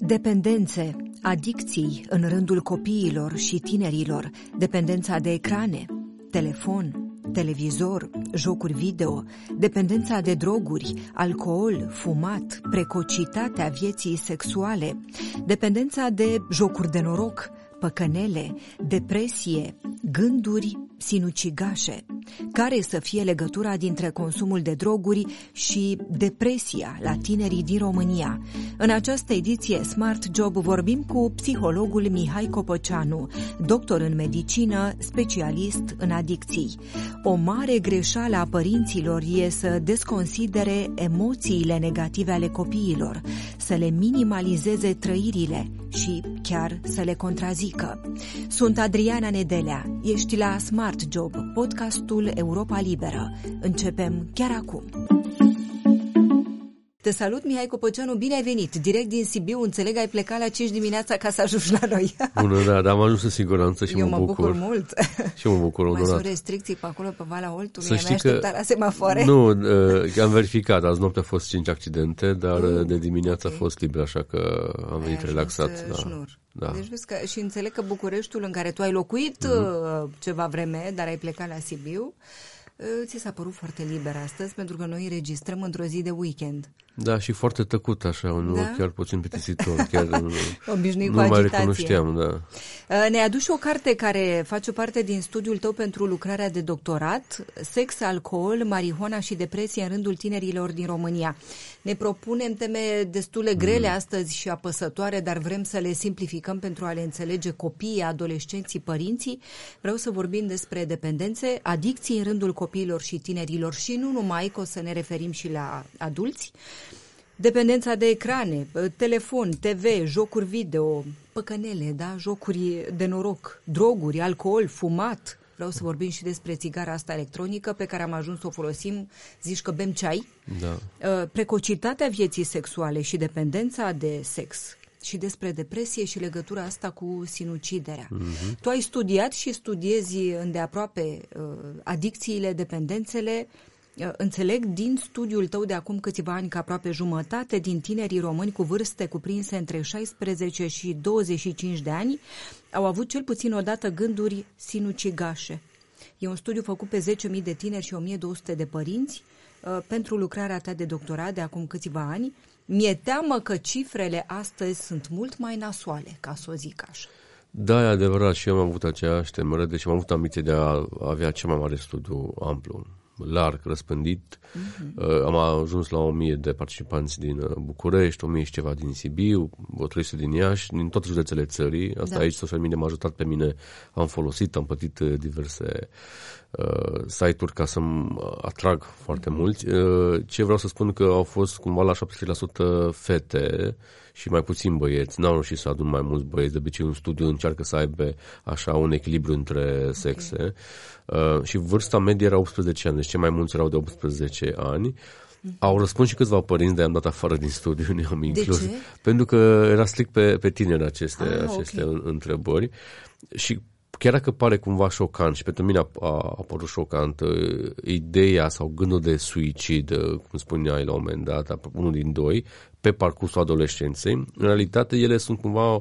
Dependențe, adicții în rândul copiilor și tinerilor, dependența de ecrane, telefon, televizor, jocuri video, dependența de droguri, alcool, fumat, precocitatea vieții sexuale, dependența de jocuri de noroc, păcănele, depresie, gânduri sinucigașe. Care să fie legătura dintre consumul de droguri și depresia la tinerii din România? În această ediție Smart Job vorbim cu psihologul Mihai Copăceanu, doctor în medicină, specialist în adicții. O mare greșeală a părinților e să desconsidere emoțiile negative ale copiilor, să le minimalizeze trăirile și chiar să le contrazică. Sunt Adriana Nedelea, ești la Smart Job, podcastul Europa Liberă. Începem chiar acum. Te salut, Mihai Copăceanu, bine ai venit. Direct din Sibiu, înțeleg, ai plecat la 5 dimineața ca să ajungi la noi. Bună, da, dar am ajuns în siguranță și eu mă bucur mult. Și mă bucur. Mai sunt restricții pe acolo, pe Valea Oltului? Să știi mi-ai așteptat la semafoare? Nu, am verificat, azi noaptea a fost 5 accidente, dar de dimineață a fost liber, așa că am venit relaxat. Da. Deci vezi că și înțeleg că Bucureștiul, în care tu ai locuit ceva vreme, dar ai plecat la Sibiu, ți s-a părut foarte liber astăzi, pentru că noi înregistrăm într-o zi de weekend. Da, și foarte tăcut așa, nu chiar puțin plictisitor, chiar obișnuit nu cu mai agitație. recunoșteam, da. Ne aduci o carte care face parte din studiul tău pentru lucrarea de doctorat, Sex, alcool, marihuana și depresie în rândul tinerilor din România. Ne propunem teme destul de grele astăzi și apăsătoare, dar vrem să le simplificăm pentru a le înțelege copiii, adolescenții, părinții. Vreau să vorbim despre dependențe, adicții în rândul copiilor și tinerilor și nu numai, că o să ne referim și la adulți. Dependența de ecrane, telefon, TV, jocuri video, păcănele, da? Jocuri de noroc, droguri, alcool, fumat. Vreau să vorbim și despre țigara asta electronică pe care am ajuns să o folosim, zici că bem ceai. Da. Precocitatea vieții sexuale și dependența de sex și despre depresie și legătura asta cu sinuciderea. Tu ai studiat și studiezi îndeaproape adicțiile, dependențele. Înțeleg din studiul tău de acum câțiva ani că aproape jumătate din tinerii români cu vârste cuprinse între 16 și 25 de ani au avut cel puțin odată gânduri sinucigașe. E un studiu făcut pe 10.000 de tineri și 1.200 de părinți pentru lucrarea ta de doctorat de acum câțiva ani. Mi-e teamă că cifrele astăzi sunt mult mai nasoale, ca să o zic așa. Da, e adevărat, și eu am avut aceeași temere, deci am avut ambiție de a avea cel mai mare studiu amplu, larg, răspândit. Am ajuns la 1.000 de participanți din București, 1.000 și ceva din Sibiu, 300 din Iași, din toate județele țării. Asta aici social media m-a ajutat pe mine, am folosit, am plătit diverse site-uri ca să-mi atrag foarte mulți. Ce vreau să spun că au fost cumva la 70% fete și mai puțin băieți. N-au reușit să adun mai mulți băieți. De obicei un studiu încearcă să aibă așa un echilibru între sexe. Și vârsta medie era 18 ani, deci cei mai mulți erau de 18 ani. Au răspuns și câțiva părinți, de-aia am dat afară din studiu, ne-am inclus. De ce? Pentru că era strict pe tineri aceste întrebări. Și chiar dacă pare cumva șocant și pentru mine a părut șocant ideea sau gândul de suicid, cum spuneai la un moment dat, unul din doi, pe parcursul adolescenței, în realitate ele sunt cumva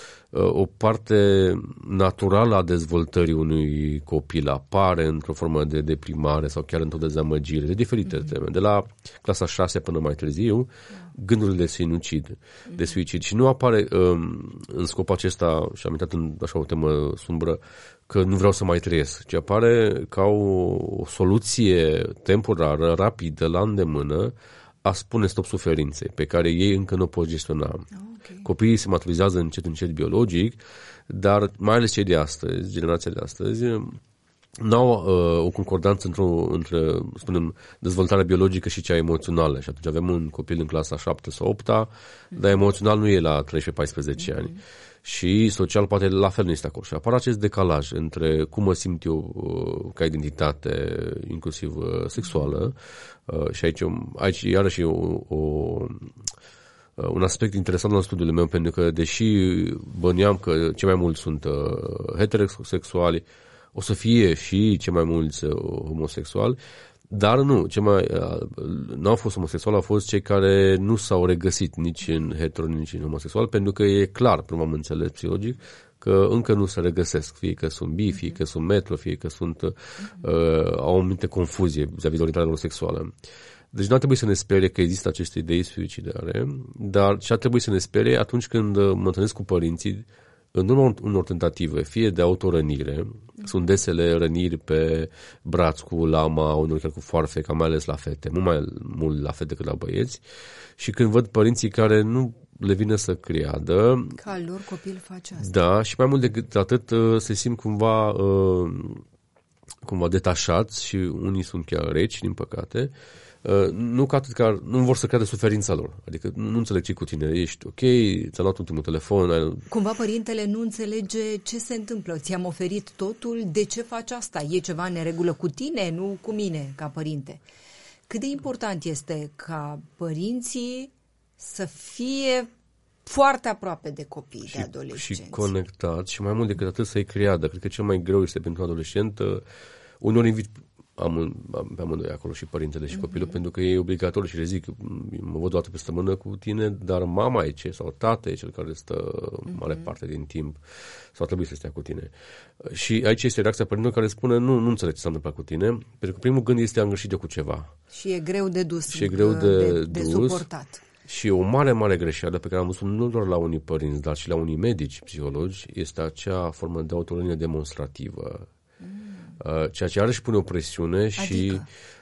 o parte naturală a dezvoltării unui copil. Apare într-o formă de deprimare sau chiar într-o dezamăgire, de diferite teme. De la clasa 6 până mai târziu, gândurile de sinucid, de suicid. Și nu apare în scopul acesta, și am intrat în așa o temă sumbră, că nu vreau să mai trăiesc, ci apare ca o soluție temporară, rapidă, la îndemână, a spune stop suferinței, pe care ei încă nu o pot gestiona. Copiii se maturizează încet biologic, dar mai ales cei de astăzi, generația de astăzi, n-au o concordanță între, spunem, dezvoltarea biologică și cea emoțională. Și atunci avem un copil în clasa 7 sau 8-a, dar emoțional nu e la 13-14 ani. Și social poate la fel nu este acolo. Și apare acest decalaj între cum mă simt eu ca identitate, inclusiv sexuală, și aici iarăși un aspect interesant al studiului meu, pentru că deși bănuiam că cei mai mulți sunt heterosexuali, o să fie și cei mai mulți homosexuali, Dar nu, n-au fost homosexuali, au fost cei care nu s-au regăsit nici în hetero, nici în homosexual, pentru că e clar, până am înțeles psihologic, că încă nu se regăsesc, fie că sunt bi, fie că sunt metro, fie că au o anumite confuzie vis-a-vis de orientarea lor sexuală. Deci nu ar trebui să ne sperie că există aceste idei suicidare, dar ce ar trebui să ne sperie atunci când mă întâlnesc cu părinții în unor tentative, fie de autorănire, sunt desele răniri pe braț cu lama, unor chiar cu foarfeca, mai ales la fete, mult mai mult la fete decât la băieți, și când văd părinții care nu le vine să creadă că al lor copil face asta. Da, și mai mult decât atât se simt cumva detașați și unii sunt chiar reci, din păcate. Nu vor să creadă suferința lor. Adică nu înțeleg ce cu tine, ești ok, ți-a luat ultimul telefon. Cumva părintele nu înțelege ce se întâmplă. Ți-am oferit totul, de ce faci asta? E ceva în neregulă cu tine, nu cu mine, ca părinte. Cât de important este ca părinții să fie foarte aproape de copii, de adolescenți. Și conectați și mai mult decât atât să-i creadă. Cred că cel mai greu este pentru adolescent. Uneori invit pe amândoi acolo și părintele și copilul, pentru că e obligatoriu și le zic, mă văd o dată pe săptămână cu tine, dar mama e ce, sau tată e cel care stă mare parte din timp, sau trebuie să stea cu tine. Și aici este reacția părintelor care spune, nu înțeleg ce s-a întâmplat cu tine, pentru că primul gând este am greșit eu cu ceva. Și e greu de dus, și e greu de suportat. Și o mare, mare greșeală pe care am văzut nu doar la unii părinți, dar și la unii medici, psihologi, este acea formă de autorănie demonstrativă. Ceea ce iarăși pune o presiune și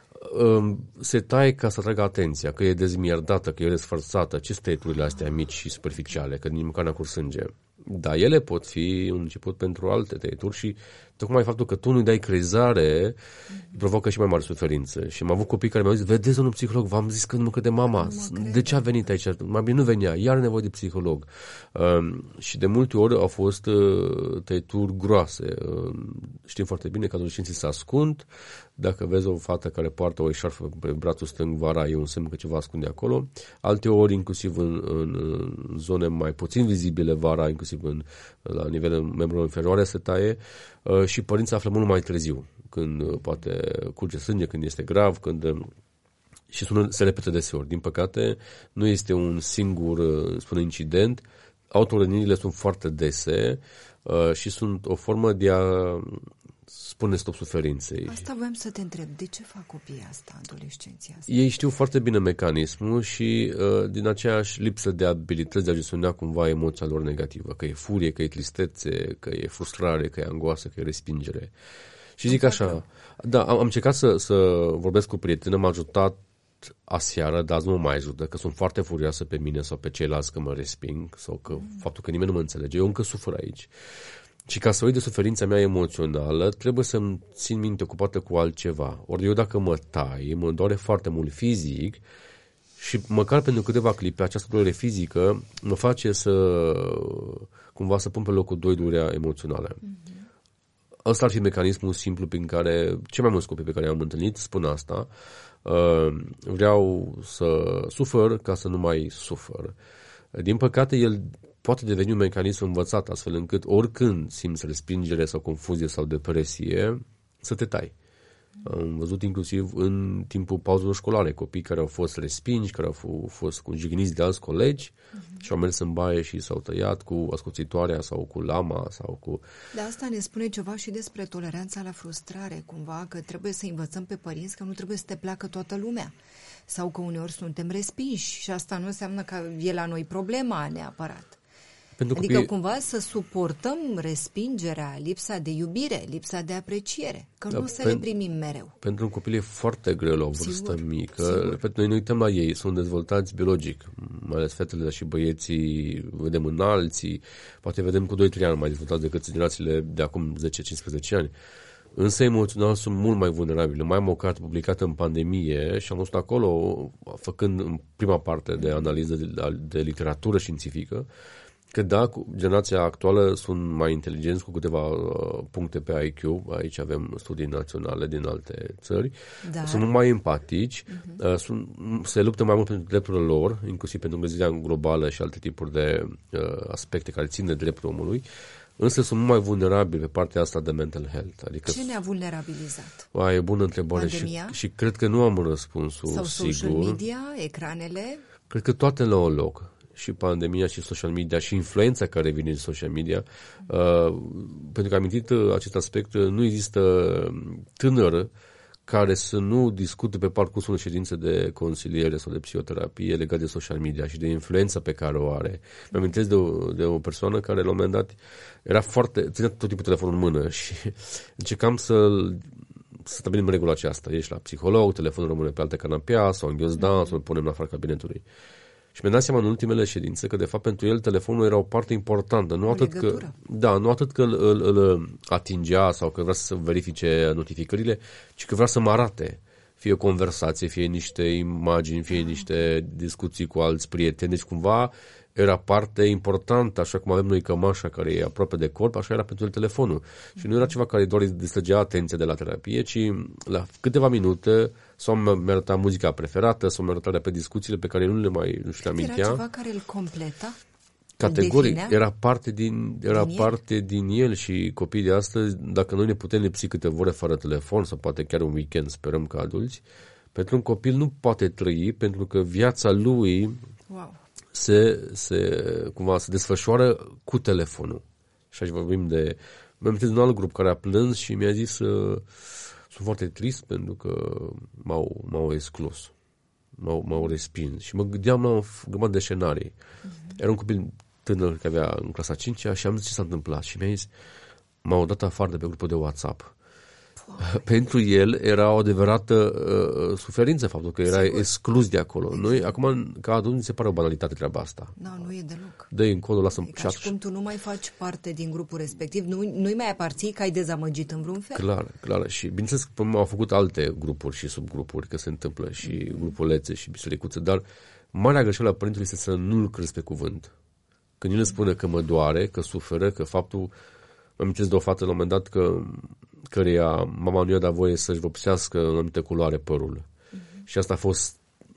se taie ca să atragă atenția, că e dezmierdată, că e răsfărsată, ce stăturile astea mici și superficiale, că nici măcar n-a curs sânge. Dar ele pot fi un început pentru alte tăieturi și tocmai faptul că tu nu-i dai crezare provocă și mai mare suferință. Și am avut copii care mi-au zis, vedeți, domnul psiholog, v-am zis că nu crede mama. De ce a venit aici? Mai bine nu venea, iar are nevoie de psiholog. Și de multe ori au fost tăieturi groase. Știm foarte bine că adolescenții se ascund. Dacă vezi o fată care poartă o eșarfă pe brațul stâng vara, e un semn că ceva ascunde acolo. Alte ori, inclusiv în zone mai puțin vizibile vara, inclusiv la nivelul membrilor inferioare, se taie. Și părinții află mult mai târziu, când poate curge sânge, când este grav, și se repetă deseori. Din păcate, nu este un singur, incident. Autorănirile sunt foarte dese și sunt o formă de a spune stop suferinței. Asta voiam să te întreb. De ce fac copiii asta, adolescenții asta? Ei știu foarte bine mecanismul și din aceeași lipsă de abilități de a gestiona cumva emoția lor negativă. Că e furie, că e tristețe, că e frustrare, că e angoasă, că e respingere. Și zic așa, da, am încercat să vorbesc cu prietenă, m-a ajutat aseară, dar azi nu mă mai ajută, că sunt foarte furioasă pe mine sau pe ceilalți că mă resping sau că faptul că nimeni nu mă înțelege. Eu încă sufăr aici. Și ca să uit de suferința mea emoțională, trebuie să-mi țin minte ocupată cu altceva. Ori eu dacă mă tai, mă doare foarte mult fizic și măcar pentru câteva clipe această durere fizică mă face cumva să pun pe locul 2 durerea emoțională. Ăsta ar fi mecanismul simplu prin care cei mai mulți copii pe care i-am întâlnit spun asta. Vreau să sufăr ca să nu mai sufăr. Din păcate, el poate deveni un mecanism învățat astfel încât oricând simți respingere sau confuzie sau depresie, să te tai. Am văzut inclusiv în timpul pauzelor școlare copii care au fost respingi, care au fost jigniți de alți colegi și au mers în baie și s-au tăiat cu ascuțitoarea sau cu lama sau cu... Dar asta ne spune ceva și despre toleranța la frustrare, cumva, că trebuie să învățăm pe părinți că nu trebuie să te placă toată lumea sau că uneori suntem respinși și asta nu înseamnă că e la noi problema neapărat. Adică cumva să suportăm respingerea, lipsa de iubire, lipsa de apreciere, că nu să le primim mereu. Pentru un copil e foarte greu la o vârstă mică. Repet, noi ne uităm la ei, sunt dezvoltați biologic, mai ales fetele, dar și băieții, vedem în alții, poate vedem cu 2-3 ani mai dezvoltați decât generațiile de acum 10-15 ani. Însă emoțional sunt mult mai vulnerabile. Mai am o carte publicată în pandemie și am văzut acolo, făcând în prima parte de analiză de literatură științifică, că da, generația actuală sunt mai inteligenți cu câteva puncte pe IQ, aici avem studii naționale din alte țări, sunt mai empatici, se luptă mai mult pentru drepturile lor, inclusiv pentru îngăzirea globală și alte tipuri de aspecte care țin de dreptul omului, însă sunt mult mai vulnerabili pe partea asta de mental health. Adică ce ne-a vulnerabilizat? E o bună întrebare și cred că nu am răspunsul sau sigur. Social media, ecranele? Cred că toate la un loc. Și pandemia și social media și influența care vine din social media. Pentru că am amintit acest aspect, nu există tânăr care să nu discute pe parcursul unei ședințe de consiliere sau de psihoterapie legat de social media și de influența pe care o are. Mă amintesc de o persoană care la un moment dat ținea tot timpul telefonul în mână și încercam să stabilim regula aceasta. Ești la psiholog, telefonul rămâne pe altă canapea sau în ghiozdan sau îl punem la afara cabinetului. Și mi-am dat seama în ultimele ședințe că de fapt pentru el telefonul era o parte importantă. Nu atât că îl atingea sau că vrea să verifice notificările, ci că vrea să mă arate. Fie o conversație, fie niște imagini, fie niște discuții cu alți prieteni. Deci cumva era parte importantă, așa cum avem noi cămașa care e aproape de corp, așa era pentru el telefonul. Și nu era ceva care doar îi distrăgea atenția de la terapie, ci la câteva minute sau mi-a arătat muzica preferată, sau mi-a arătat pe discuțiile pe care nu le amintea. Era ceva care îl completa? Categoric, era parte din el și copiii de astăzi, dacă noi ne putem lipsi câteva ore fără telefon sau poate chiar un weekend, sperăm ca adulți, pentru un copil nu poate trăi pentru că viața lui se desfășoară cu telefonul. Și aici vorbim de... Mi-am amintit de un alt grup care a plâns și mi-a zis sunt foarte trist pentru că m-au exclus. M-au respins. Și mă gândeam la o grămadă de scenarii. Era un copil tânăr care avea în clasa 5-a și am zis ce s-a întâmplat. Și mi-a zis, m-au dat afară de pe grupul de WhatsApp. Pentru el era o adevărată suferință faptul că era exclus de acolo. Noi, acum, ca adulți, mi se pare o banalitate treaba asta. Nu e deloc. Dă-i încolo, lasă-mi... Ca și cum tu nu mai faci parte din grupul respectiv, nu-i mai aparții, că ai dezamăgit în vreun fel. Clar. Și bineînțeles că au făcut alte grupuri și subgrupuri, că se întâmplă și grupulețe și bisericuțe, dar marea greșeală a părintelui este să nu-l crezi pe cuvânt. Când el îți spune că mă doare, că suferă, că faptul... Mă amintesc de o fată la un moment dat căreia mama nu i-a dat voie să-și vopsească în anumită culoare părul. Și asta a fost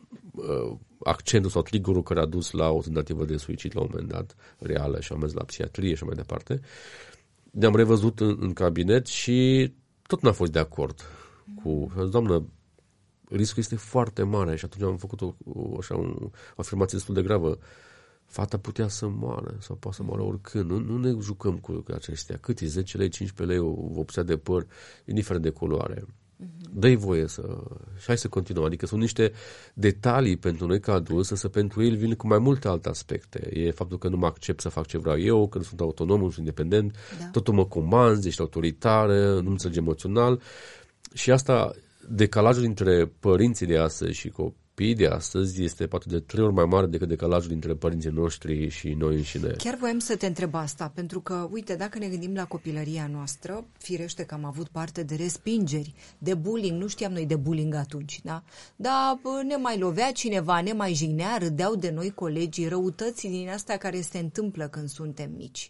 accentul sau triggerul care a dus la o tentativă de suicid la un moment dat, reală, și am mers la psihiatrie și mai departe. Ne-am revăzut în cabinet și tot n-a fost de acord cu... Doamnă, riscul este foarte mare și atunci am făcut o afirmație destul de gravă. Fata putea să moară sau poate să moară oricând. Nu ne jucăm cu acestea. Cât e? 10 lei, 15 lei, o vopsea de păr, indiferent de culoare. Dă-i voie să... Și hai să continuăm. Adică sunt niște detalii pentru noi ca adulți, însă pentru ei vin cu mai multe alte aspecte. E faptul că nu mă accept să fac ce vreau eu, că nu sunt autonom, nu sunt independent, totul mă comanzi, ești autoritară, nu înțelegi emoțional. Și asta, decalajul dintre părinții de astăzi și copiii de astăzi este poate de 3 ori mai mare decât decalajul dintre părinții noștri și noi înșine. Chiar voiam să te întreb asta, pentru că, uite, dacă ne gândim la copilăria noastră, firește că am avut parte de respingeri, de bullying, nu știam noi de bullying atunci, da? Dar ne mai lovea cineva, ne mai jignea, râdeau de noi colegii, răutății din astea care se întâmplă când suntem mici.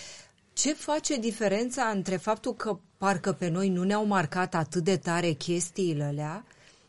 Ce face diferența între faptul că parcă pe noi nu ne-au marcat atât de tare chestiile alea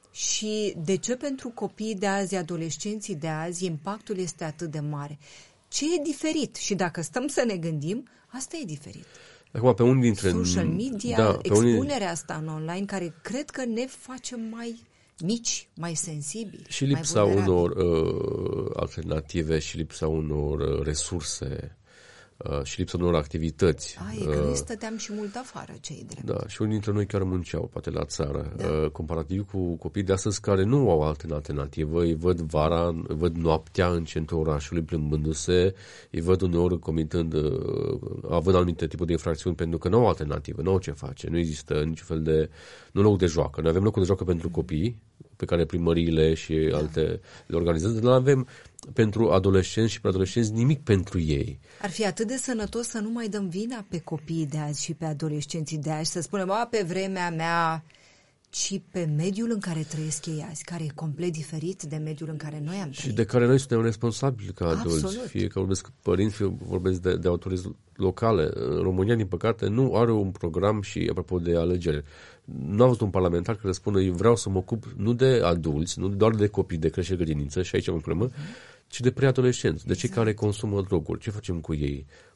și de ce pentru copiii de azi, adolescenții de azi, impactul este atât de mare? Ce e diferit? Și dacă stăm să ne gândim, asta e diferit. Acum, pe unii dintre... Social media, expunerea asta în online, care cred că ne face mai mici, mai sensibili. Și lipsa unor alternative și lipsa unor resurse și lipsa unor activități. E că noi stăteam și mult afară, ce-i drept. Da, și unii dintre noi chiar munceau, poate la țară, comparativ cu copiii de astăzi care nu au altă alternativă, îi văd vara, îi văd noaptea în centrul orașului plimbându-se, îi văd uneori comitând, având anumite tipuri de infracțiuni pentru că nu au alternativă, nu au ce face, nu există niciun fel de, nu loc de joacă. Noi avem locul de joacă pentru copii, pe care primăriile și alte le organizează, dar nu avem pentru adolescenți și preadolescenți nimic pentru ei. Ar fi atât de sănătos să nu mai dăm vina pe copiii de azi și pe adolescenții de azi, să spunem, pe vremea mea, ci pe mediul în care trăiesc ei azi, care e complet diferit de mediul în care noi am trăit. Și de care noi suntem responsabili ca adulți. Absolut. Fie că vorbesc părinți, fie vorbesc de autorități locale. România, din păcate, nu are un program și, apropo de alegeri, nu am văzut un parlamentar care spune, eu vreau să mă ocup nu de adulți, nu doar de copii de creștere grădiniță, și aici am o problemă, ci de preadolescenți, de cei care consumă droguri. Ce facem cu ei?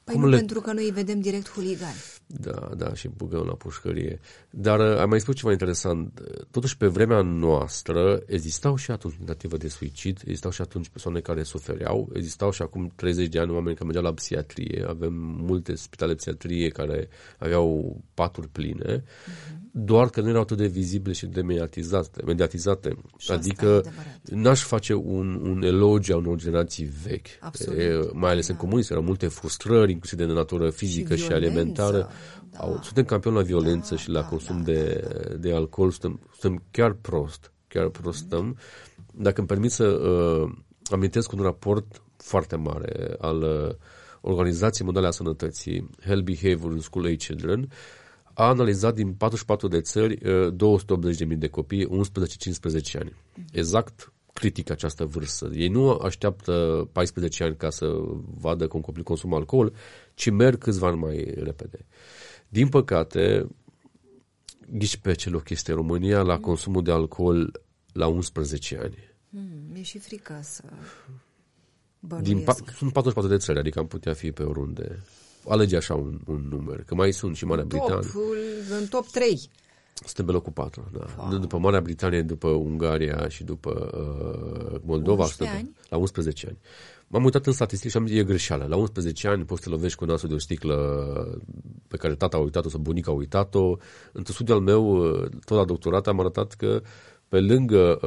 pentru că noi îi vedem direct huligani. Da, și băgăm la pușcărie. Dar ai mai spus ceva interesant. Totuși, pe vremea noastră, existau și atunci tentative de suicid, existau și atunci persoane care sufereau, existau și acum 30 de ani oameni care mergeau la psihiatrie. Avem multe spitale de psihiatrie care aveau paturi pline, doar că nu erau atât de vizibile și de mediatizate. Și adică n-aș face un elogiu a unor generații vechi. Mai ales în comunism, erau multe frustrări, inclusiv de natură fizică și alimentară. Suntem campioni la violență și la consum de alcool, suntem chiar prost stăm. Dacă îmi permit să amintesc un raport foarte mare al Organizației Mondiale a Sănătății, Health Behavior in School Age Children, a analizat din 44 de țări 280.000 de copii, 11-15 ani. Exact critică această vârstă. Ei nu așteaptă 14 ani ca să vadă că un copil consumă alcool, ci merg câțiva ani mai repede. Din păcate, ghici pe ce loc este România la consumul de alcool la 11 ani. Mi-e și frică să bănuiesc. Sunt 44 de țări, adică am putea fi pe oriunde. Alege așa un număr, că mai sunt și Marea Britanie. În top 3. Suntem pe locul 4, da. Wow. După Marea Britanie, după Ungaria și după Moldova, la 11 ani. M-am uitat în statistici și am zis, e greșeală. La 11 ani poți să te lovești cu nasul de o sticlă pe care tata a uitat-o sau bunica a uitat-o. Într-un studiu al meu, tot la doctorat, am arătat că pe lângă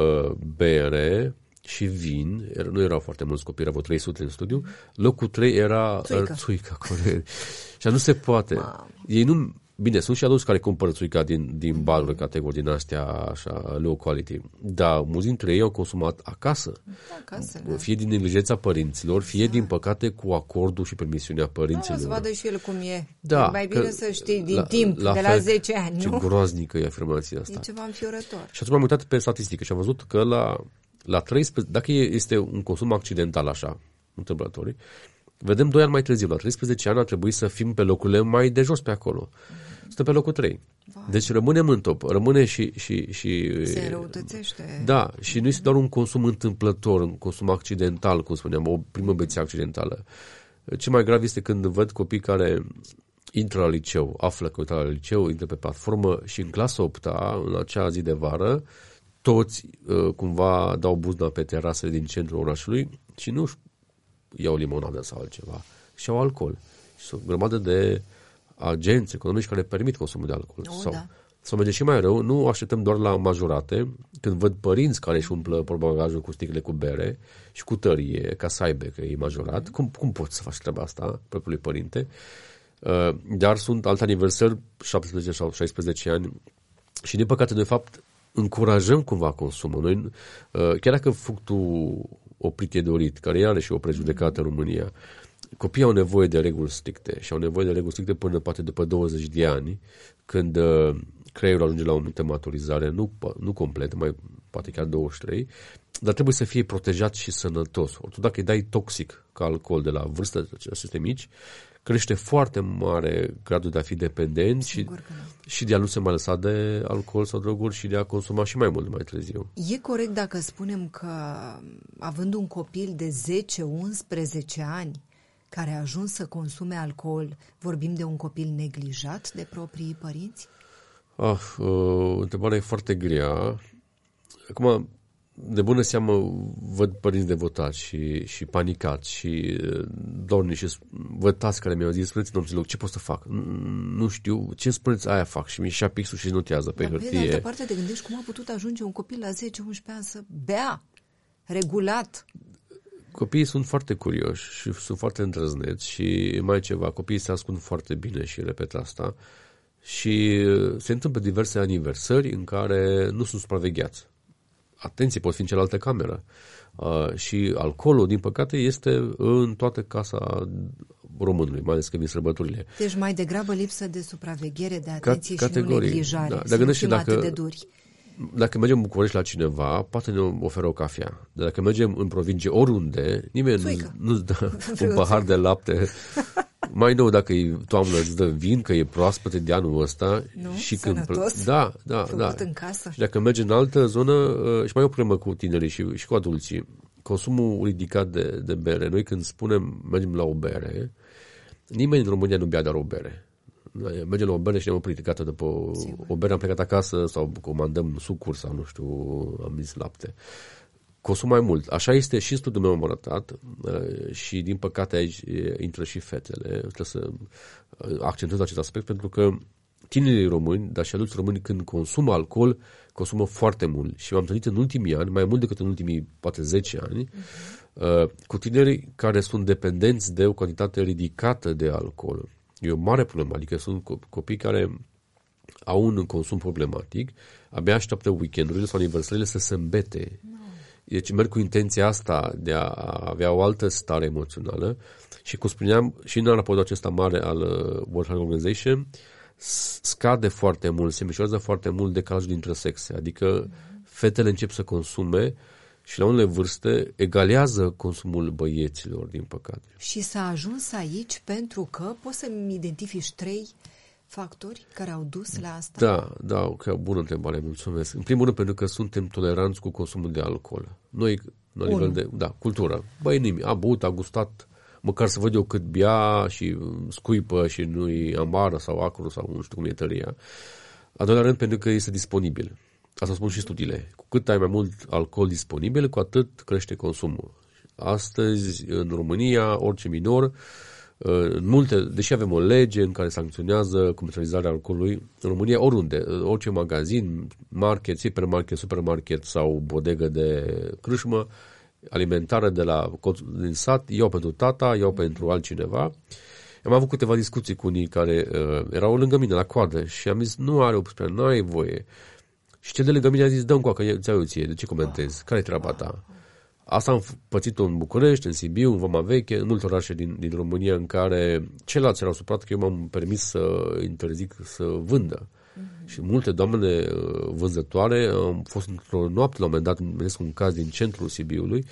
bere și vin, nu erau foarte mulți copii, erau 300 în studiu, locul 3 era țuica. Și nu se poate. Ei nu... Bine, sunt și adulți care cumpără țuica din baruri, categorii din astea așa, low quality. Dar mulți dintre ei au consumat acasă. Fie din neglijența părinților, fie din păcate cu acordul și permisiunea părinților. Să vadă și el cum e. Mai bine să știi din timp, de la 10 ani, ce groaznică e afirmația asta. E ceva înfiorător. Și atunci m-am uitat pe statistică și am văzut că la 13, dacă este un consum accidental așa, întâmplător, vedem 2 ani mai târziu, la 13 ani ar trebui să fim pe locurile mai de jos pe acolo. Suntem pe locul 3. Deci rămânem în top. Rămâne și se înrăutățește. Da, și nu este doar un consum întâmplător, un consum accidental, cum spuneam, o primă beție accidentală. Ce mai grav este când văd copii care intră la liceu, află că intră la liceu, intră pe platformă și în clasa 8-a, în acea zi de vară, toți cumva dau buzna pe terasele din centrul orașului și nu iau limonadă sau altceva, și au alcool. Și sunt o grămadă de agenți economici care permit consumul de alcool. Sau merge și mai rău, nu așteptăm doar la majorate, când văd părinți care își umplă portbagajul cu sticle cu bere și cu tărie, ca să aibă că e majorat. Cum poți să faci treaba asta propriului părinte? Dar sunt alte aniversări, 17 sau 16 ani, și din păcate, de fapt, încurajăm cumva consumul. Noi, chiar dacă fructul oprit e dorit, care e și o prejudecată în România, copiii au nevoie de reguli stricte și au nevoie de reguli stricte până poate după 20 de ani, când creierul ajunge la o anumită maturizare, nu complet, mai poate chiar 23, dar trebuie să fie protejat și sănătos. Oricum, dacă îi dai toxic ca alcool de la vârstă aceste mici, crește foarte mare gradul de a fi dependent și de a nu se mai lăsa de alcool sau droguri și de a consuma și mai mult mai târziu. E corect dacă spunem că, având un copil de 10-11 ani care a ajuns să consume alcool, vorbim de un copil neglijat de proprii părinți? Întrebarea e foarte grea. Acum, de bună seamă, văd părinți devotați și panicați și dorni și văd tați care mi-au zis, spuneți, domnul Loc, ce pot să fac? Nu știu, ce spuneți, aia fac. Și mi-și ia pixul și notează pe hârtie. Pe de altă parte te gândești cum a putut ajunge un copil la 10-11 ani să bea regulat. Copiii sunt foarte curioși și sunt foarte îndrăzneți și mai ceva, copiii se ascund foarte bine și repet asta și se întâmplă diverse aniversări în care nu sunt supravegheați. Atenție, pot fi în cealaltă cameră. Și alcoolul, din păcate, este în toată casa românului, mai ales că vin sărbătorile. Deci mai degrabă lipsă de supraveghere, de atenție și nu neglijare. Da. Să nu fim atât de duri. Dacă mergem în București la cineva, poate ne oferă o cafea. Dar dacă mergem în provincie oriunde, nimeni nu-ți dă un pahar de lapte. Mai nou, dacă e toamnă, îți dă vin, că e proaspăt de anul ăsta. Nu? Și sănătos? Da. În casă. Și dacă mergi în altă zonă, și mai e o problemă cu tinerii și cu adulții. Consumul ridicat de bere. Noi când spunem, mergem la o bere, nimeni în România nu bea doar o bere. Mergem la o bere și ne-am oprit, gata, după o bere am plecat acasă sau comandăm sucuri sau, nu știu, am zis lapte. Consum mai mult. Așa este și studiul meu am arătat și, din păcate, aici intră și fetele. Trebuie să accentuez acest aspect, pentru că tinerii români, dar și adulți români, când consumă alcool, consumă foarte mult. Și m-am întâlnit în ultimii ani, mai mult decât în ultimii, poate 10 ani, cu tinerii care sunt dependenți de o cantitate ridicată de alcool. E o mare problemă, adică sunt copii care au un consum problematic, abia așteaptă weekendurile sau aniversările să se îmbete. Deci merg cu intenția asta de a avea o altă stare emoțională și, cum spuneam, și în raportul acesta mare al World Health Organization, scade foarte mult, se mișorează foarte mult decalajul dintre sexe, adică fetele încep să consume și la unele vârste egalează consumul băieților, din păcate. Și s-a ajuns aici pentru că poți să-mi identifici 3 factori care au dus la asta? Da, o bună întrebare, mulțumesc. În primul rând, pentru că suntem toleranți cu consumul de alcool. Noi, la nivel de cultură. Băi, nimic, a băut, a gustat, măcar să văd eu cât bea și scuipă și nu-i amară sau acru sau nu știu cum e tăria. A doilea rând, pentru că este disponibil. Asta spun și studiile. Cu cât ai mai mult alcool disponibil, cu atât crește consumul. Astăzi, în România, orice minor, deși avem o lege în care sancționează comercializarea alcoolului, în România, oriunde, orice magazin, market, supermarket sau bodegă de crâșmă, alimentară din sat, iau pentru tata, iau pentru altcineva. Am avut câteva discuții cu unii care erau lângă mine, la coadă, și am zis, nu are 18 ani, nu ai voie. Și cel de lângă mine a zis, dă-mi coacă, ți-au eu ție, de ce comentezi? Care-i treaba ta? Asta am pățit-o în București, în Sibiu, în Vama Veche, în multe orașe din România, în care ceilalți erau supărat că eu m-am permis să interzic să vândă. Și multe doamne vânzătoare, am fost într-o noapte, la un moment dat, îmi un caz din centrul Sibiului,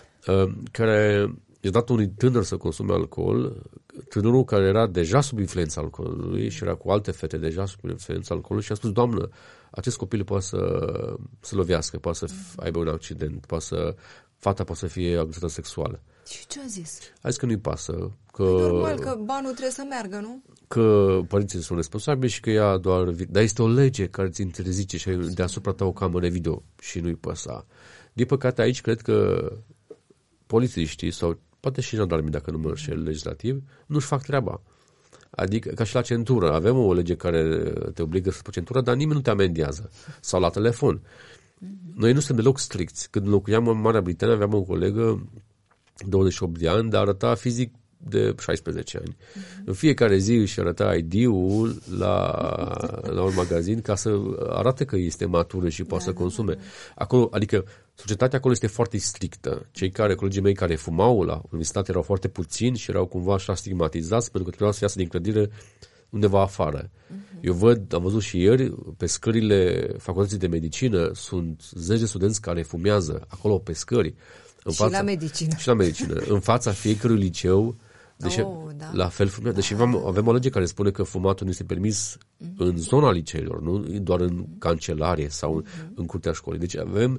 care i-a dat unui tânăr să consume alcool, tânărul care era deja sub influența alcoolului și era cu alte fete deja sub influența alcoolului, și a spus, doamnă, acest copil poate să lovească, poate să aibă un accident, fata poate să fie agresată sexuală. Și ce a zis? A zis că nu-i pasă. Că, normal, că banul trebuie să meargă, nu? Că părinții sunt responsabili și că ea doar... Dar este o lege care ți interzice și deasupra ta o cameră video și nu-i păsa. Din păcate, aici cred că polițiștii sau poate și jandarmii, dacă nu mă înșel legislativ, nu-și fac treaba. Adică, ca și la centură. Avem o lege care te obligă să spui centură, dar nimeni nu te amendează. Sau la telefon. Noi nu suntem deloc stricți. Când locuiam în Marea Britanie, aveam o colegă, 28 de ani, dar arăta fizic de 16 ani. În fiecare zi își arăta ID-ul la un magazin ca să arate că este matură și poate să consume. Acolo, adică societatea acolo este foarte strictă. Colegii mei care fumau la universitate erau foarte puțini și erau cumva așa stigmatizați pentru că trebuiau să iasă din clădire undeva afară. Am văzut și ieri, pe scările facultății de medicină sunt 10 de studenți care fumează acolo pe scări. La medicină. Și la medicină. În fața fiecărui liceu, la fel fumează. Deși avem o lege care spune că fumatul nu este permis în zona liceilor, nu doar în cancelarie sau în curtea școlii. Deci avem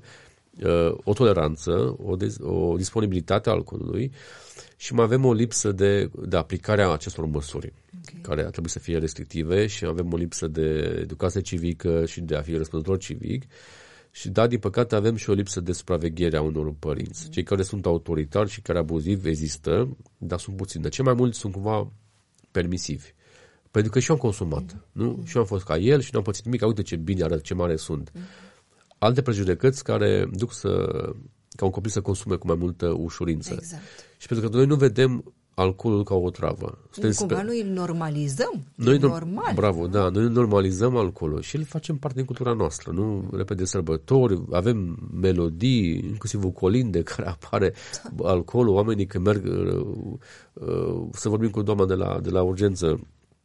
o toleranță, o disponibilitate a alcoolului și mai avem o lipsă de aplicare a acestor măsuri, care ar trebui să fie restrictive, și avem o lipsă de educație civică și de a fi răspunzător civic. Și din păcate avem și o lipsă de supraveghere a unor părinți. Cei care sunt autoritari și care abuzivi există, dar sunt puțini. De cei mai mulți sunt cumva permisivi. Pentru că și eu am consumat. Nu? Și eu am fost ca el și nu am pățit nimic. Uite ce bine arăt, ce mare sunt. Alte prejudecăți care duc ca un copil să consume cu mai multă ușurință. Exact. Și pentru că noi nu vedem alcoolul ca o travă. Cumva noi îl normalizăm. Normal. Bravo, da. Noi normalizăm alcoolul și îl facem parte din cultura noastră. Nu? Repede sărbători, avem melodii, inclusiv o colinde care apare alcoolul. Oamenii când merg să vorbim cu doamna de la urgență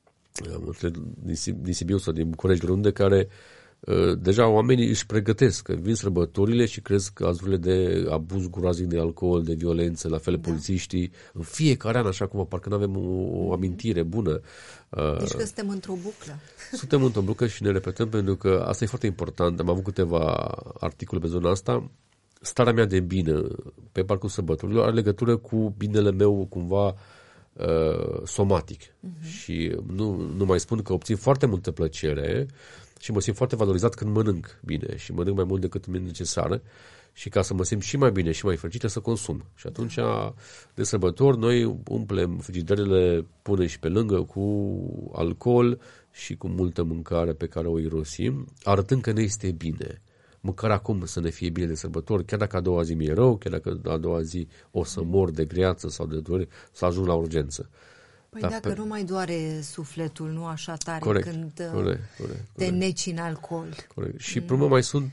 din Sibiu sau din București, unde care deja oamenii își pregătesc, că vin sărbătorile și cresc cazurile de abuz groaznic de alcool, de violență, la fel polițiștii, în fiecare an, așa cum parcă nu avem o amintire bună. Deci că suntem într-o buclă. Suntem într-o buclă și ne repetăm, pentru că asta e foarte important. Am avut câteva articole pe zona asta. Starea mea de bine pe parcursul sărbătorilor are legătură cu binele meu cumva somatic. Și nu mai spun că obțin foarte multă plăcere și mă simt foarte valorizat când mănânc bine și mănânc mai mult decât mi-e necesară și ca să mă simt și mai bine și mai fericit să consum. Și atunci, de sărbători, noi umplem frigiderele, punem și pe lângă cu alcool și cu multă mâncare pe care o irosim, arătând că ne este bine. Măcar acum să ne fie bine de sărbători, chiar dacă a doua zi mi-e rău, chiar dacă a doua zi o să mor de greață sau de durere, să ajung la urgență. Păi dacă nu mai doare sufletul, nu așa tare, corect, când corect. te neci în alcool. Corect. Și până mai sunt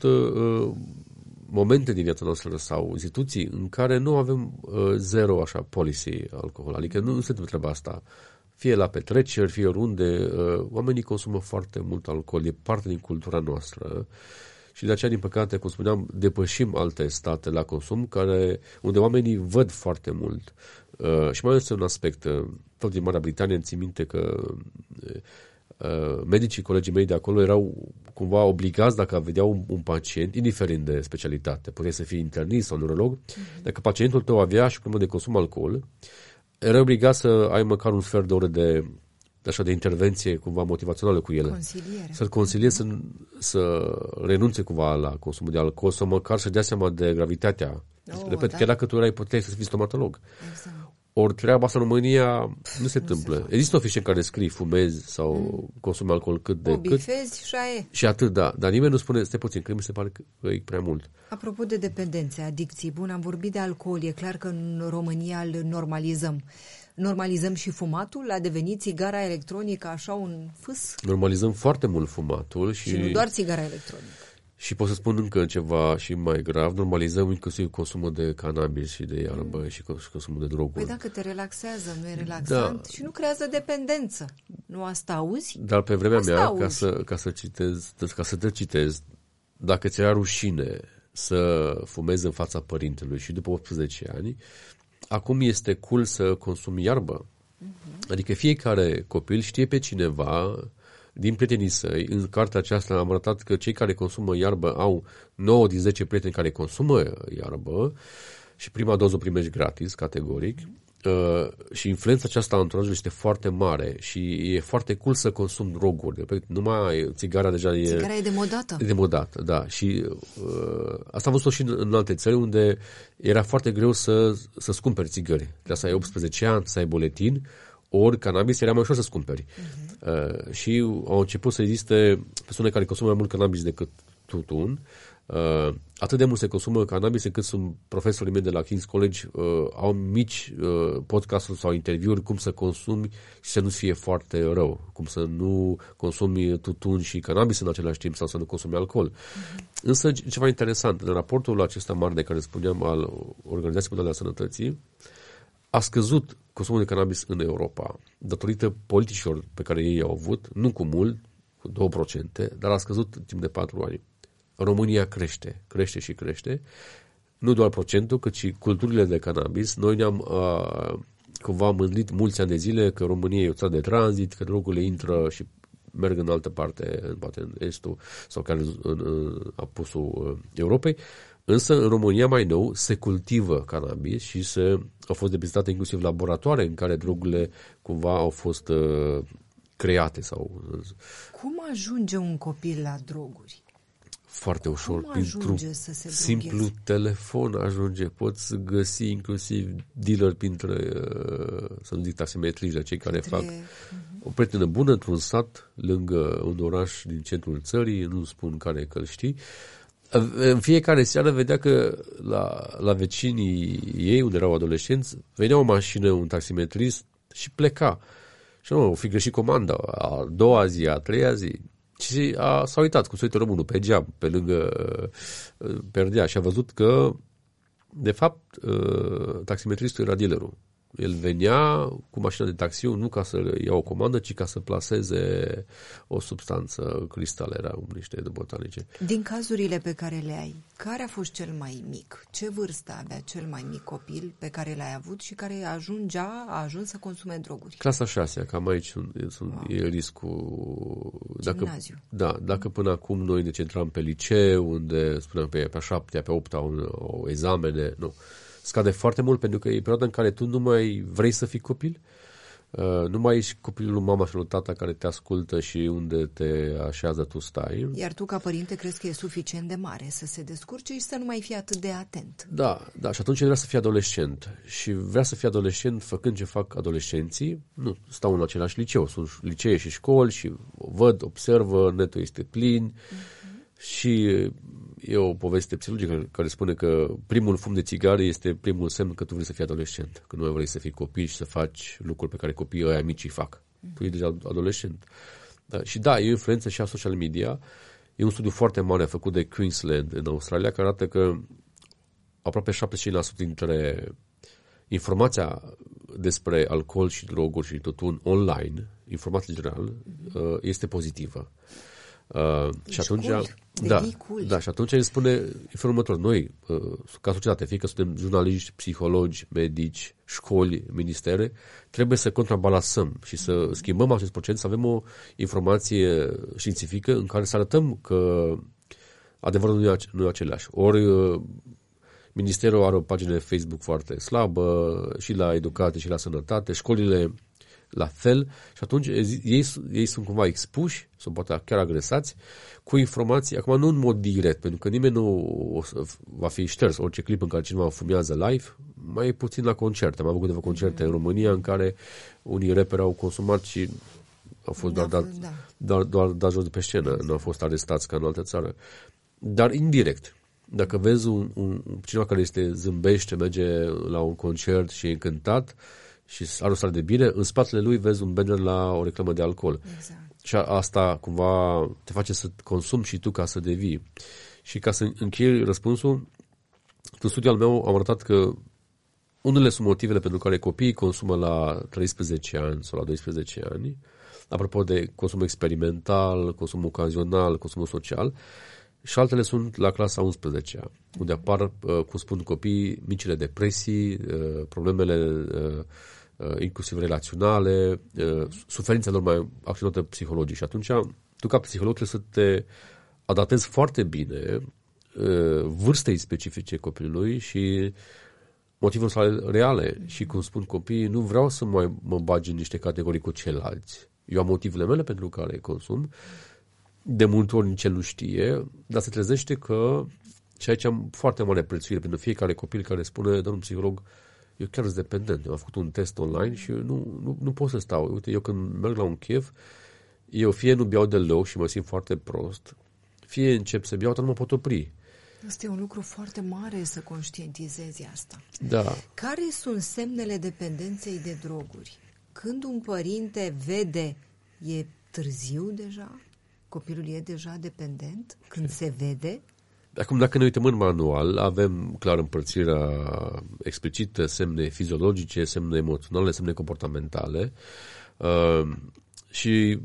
momente din viața noastră sau instituții în care nu avem zero așa policy alcool. Adică nu se întâmplă asta. Fie la petreceri, fie oriunde, oamenii consumă foarte mult alcool. E parte din cultura noastră. Și de aceea, din păcate, cum spuneam, depășim alte state la consum, unde oamenii văd foarte mult. Și mai este un aspect, tot din Marea Britanie, țin minte că medicii, colegii mei de acolo, erau cumva obligați, dacă vedeau un pacient, indiferent de specialitate, putea să fie internist sau neurolog, dacă pacientul tău avea și problemă de consum alcool, era obligat să ai măcar un sfert de oră de intervenție cumva motivațională cu ele. Consiliere. Să-l consilieze să renunțe cumva la consumul de alcool, să măcar să dea seama de gravitatea. Repet, chiar dacă tu puteai să fii stomatolog. Exact. Ori treaba asta în România nu se întâmplă. Există o fișă în care scrii fumezi sau consumi alcool cât de cât. Bifezi și aia e. Și atât, da. Dar nimeni nu spune, stai puțin, că mi se pare că e prea mult. Apropo de dependențe, adicții, bun, am vorbit de alcool, e clar că în România îl normalizăm. Normalizăm și fumatul? A devenit țigara electronică așa un fâs? Normalizăm foarte mult fumatul. Și nu doar țigara electronică. Și pot să spun încă ceva și mai grav, normalizăm inclusiv consumul de cannabis și de iarbă și consumul de droguri. Păi dacă te relaxează, nu e relaxant și nu creează dependență. Nu asta auzi? Dar pe vremea mea, ca să te citez, dacă ți era rușine să fumezi în fața părintelui și după 18 ani, acum este cool să consumi iarbă. Adică fiecare copil știe pe cineva din prietenii săi. În cartea aceasta am arătat că cei care consumă iarbă au 9 din 10 prieteni care consumă iarbă și prima doză o primești gratis, categoric. Și influența aceasta a anturajului este foarte mare și e foarte cool să consumi droguri. Numai țigara deja e... Țigara e demodată. E demodată, da. Și asta am văzut și în alte țări unde era foarte greu să-ți cumperi țigări. Trebuie să ai 18 ani, să ai buletin, ori cannabis era mai ușor să-ți cumperi. Și au început să existe persoane care consumă mai mult cannabis decât tutun. Atât de mult se consumă cannabis încât sunt profesorii mei de la King's College au mici podcasturi sau interviuri cum să consumi și să nu fie foarte rău, cum să nu consumi tutun și cannabis în același timp sau să nu consumi alcool. Însă ceva interesant, în raportul acesta mare de care spuneam al Organizației Mondiale a Sănătății, a scăzut consumul de cannabis în Europa datorită politicilor pe care ei au avut, nu cu mult, cu 2%, dar a scăzut timp de 4 ani. România crește și crește, nu doar procentul, cât și culturile de cannabis. Noi ne-am cumva mândrit mulți ani de zile că România e o țară de tranzit, că drogurile intră și merg în altă parte, poate în estul sau chiar în apusul Europei. Însă în România mai nou se cultivă cannabis și au fost depistate inclusiv laboratoare în care drogurile cumva au fost create. Cum ajunge un copil la droguri? Foarte ușor. Cum ajunge să se simplu drogheze? Telefon ajunge. Poți găsi inclusiv dealer printre, să nu zic taximetriști, cei care fac o prietenă bună într-un sat lângă un oraș din centrul țării, nu spun care, că îl știi. În fiecare seară vedea că la vecinii ei, unde erau adolescenți, venea o mașină, un taximetrist și pleca. Și nu, o fi greșit comanda a doua zi, a treia zi. Și s-a uitat cum se uită românul pe geam, pe lângă perdea și a văzut că, de fapt, taximetristul era dealerul. El venea cu mașina de taxiu nu ca să ia o comandă, ci ca să plaseze o substanță cristală, erau niște de botanice. Din cazurile pe care le ai, care a fost cel mai mic? Ce vârstă avea cel mai mic copil pe care l-ai avut și care a ajuns să consume droguri? Clasa 6, cam aici e riscul. Dacă până acum noi ne centram pe liceu, unde spuneam pe a 7-a, pe 8-a o examene, nu. Scade foarte mult pentru că e perioada în care tu nu mai vrei să fii copil Nu mai ești copilul lui mama și lui tata care te ascultă și unde te așează tu stai. Iar tu, ca părinte, crezi că e suficient de mare să se descurce și să nu mai fie atât de atent. Da, și atunci vrea să fie adolescent. Și vrea să fie adolescent făcând ce fac adolescenții. Nu, stau în același liceu. Sunt licee și școli și văd, observă, netul este plin. Și e o poveste psihologică care spune că primul fum de țigară este primul semn că tu vrei să fii adolescent, că nu mai vrei să fii copil și să faci lucruri pe care copiii ăia mici îi fac. Tu ești deja adolescent. Și da, e o influență și a social media. E un studiu foarte mare făcut de Queensland în Australia care arată că aproape 75% dintre informația despre alcool și droguri și tutun online, informația general, este pozitivă. Și atunci, și atunci îi spune în felul următor: noi, ca societate, fie că suntem jurnaliști, psihologi, medici, școli, ministere, trebuie să contrabalansăm și să schimbăm acest procent, să avem o informație științifică în care să arătăm că adevărul nu e același. Ori ministerul are o pagină Facebook foarte slabă și la educație și la sănătate, școlile la fel, și atunci ei sunt cumva expuși sau poate chiar agresați cu informații, acum nu în mod direct, pentru că nimeni nu va fi șters orice clip în care cineva fumează live, mai puțin la concerte. Am avut câteva concerte în România în care unii rapperi au consumat și au fost doar dat jos de pe scenă, nu au fost arestați ca în altă țară. Dar indirect, dacă vezi cineva care zâmbește, merge la un concert și e încântat și are o stare de bine, în spatele lui vezi un banner la o reclamă de alcool. Exact. Și asta cumva te face să consumi și tu ca să devii. Și ca să închei răspunsul, în studiul al meu am arătat că unele sunt motivele pentru care copiii consumă la 13 ani sau la 12 ani, apropo de consum experimental, consum ocazional, consum social, și altele sunt la clasa 11-a, unde apar, cum spun copiii, micile depresii, problemele inclusiv relaționale, suferința lor mai accentuată psihologic. Și atunci, tu ca psiholog trebuie să te adaptezi foarte bine vârstei specifice copilului și motivul sale reale. Și cum spun copiii, nu vreau să mă bagi în niște categorii cu ceilalți. Eu am motivele mele pentru care consum. De multe ori nici el nu știe, dar se trezește că, și aici am foarte mare prețuire pentru fiecare copil care spune: domnul psiholog, eu chiar sunt dependent, eu am făcut un test online și nu pot să stau. Uite, eu când merg la un chef, eu fie nu beau deloc și mă simt foarte prost, fie încep să beau, dar nu mă pot opri. Asta e un lucru foarte mare să conștientizezi asta. Da. Care sunt semnele dependenței de droguri? Când un părinte vede, e târziu deja? Copilul e deja dependent? Când se vede? Acum, dacă ne uităm în manual, avem clar împărțirea explicită, semne fiziologice, semne emoționale, semne comportamentale și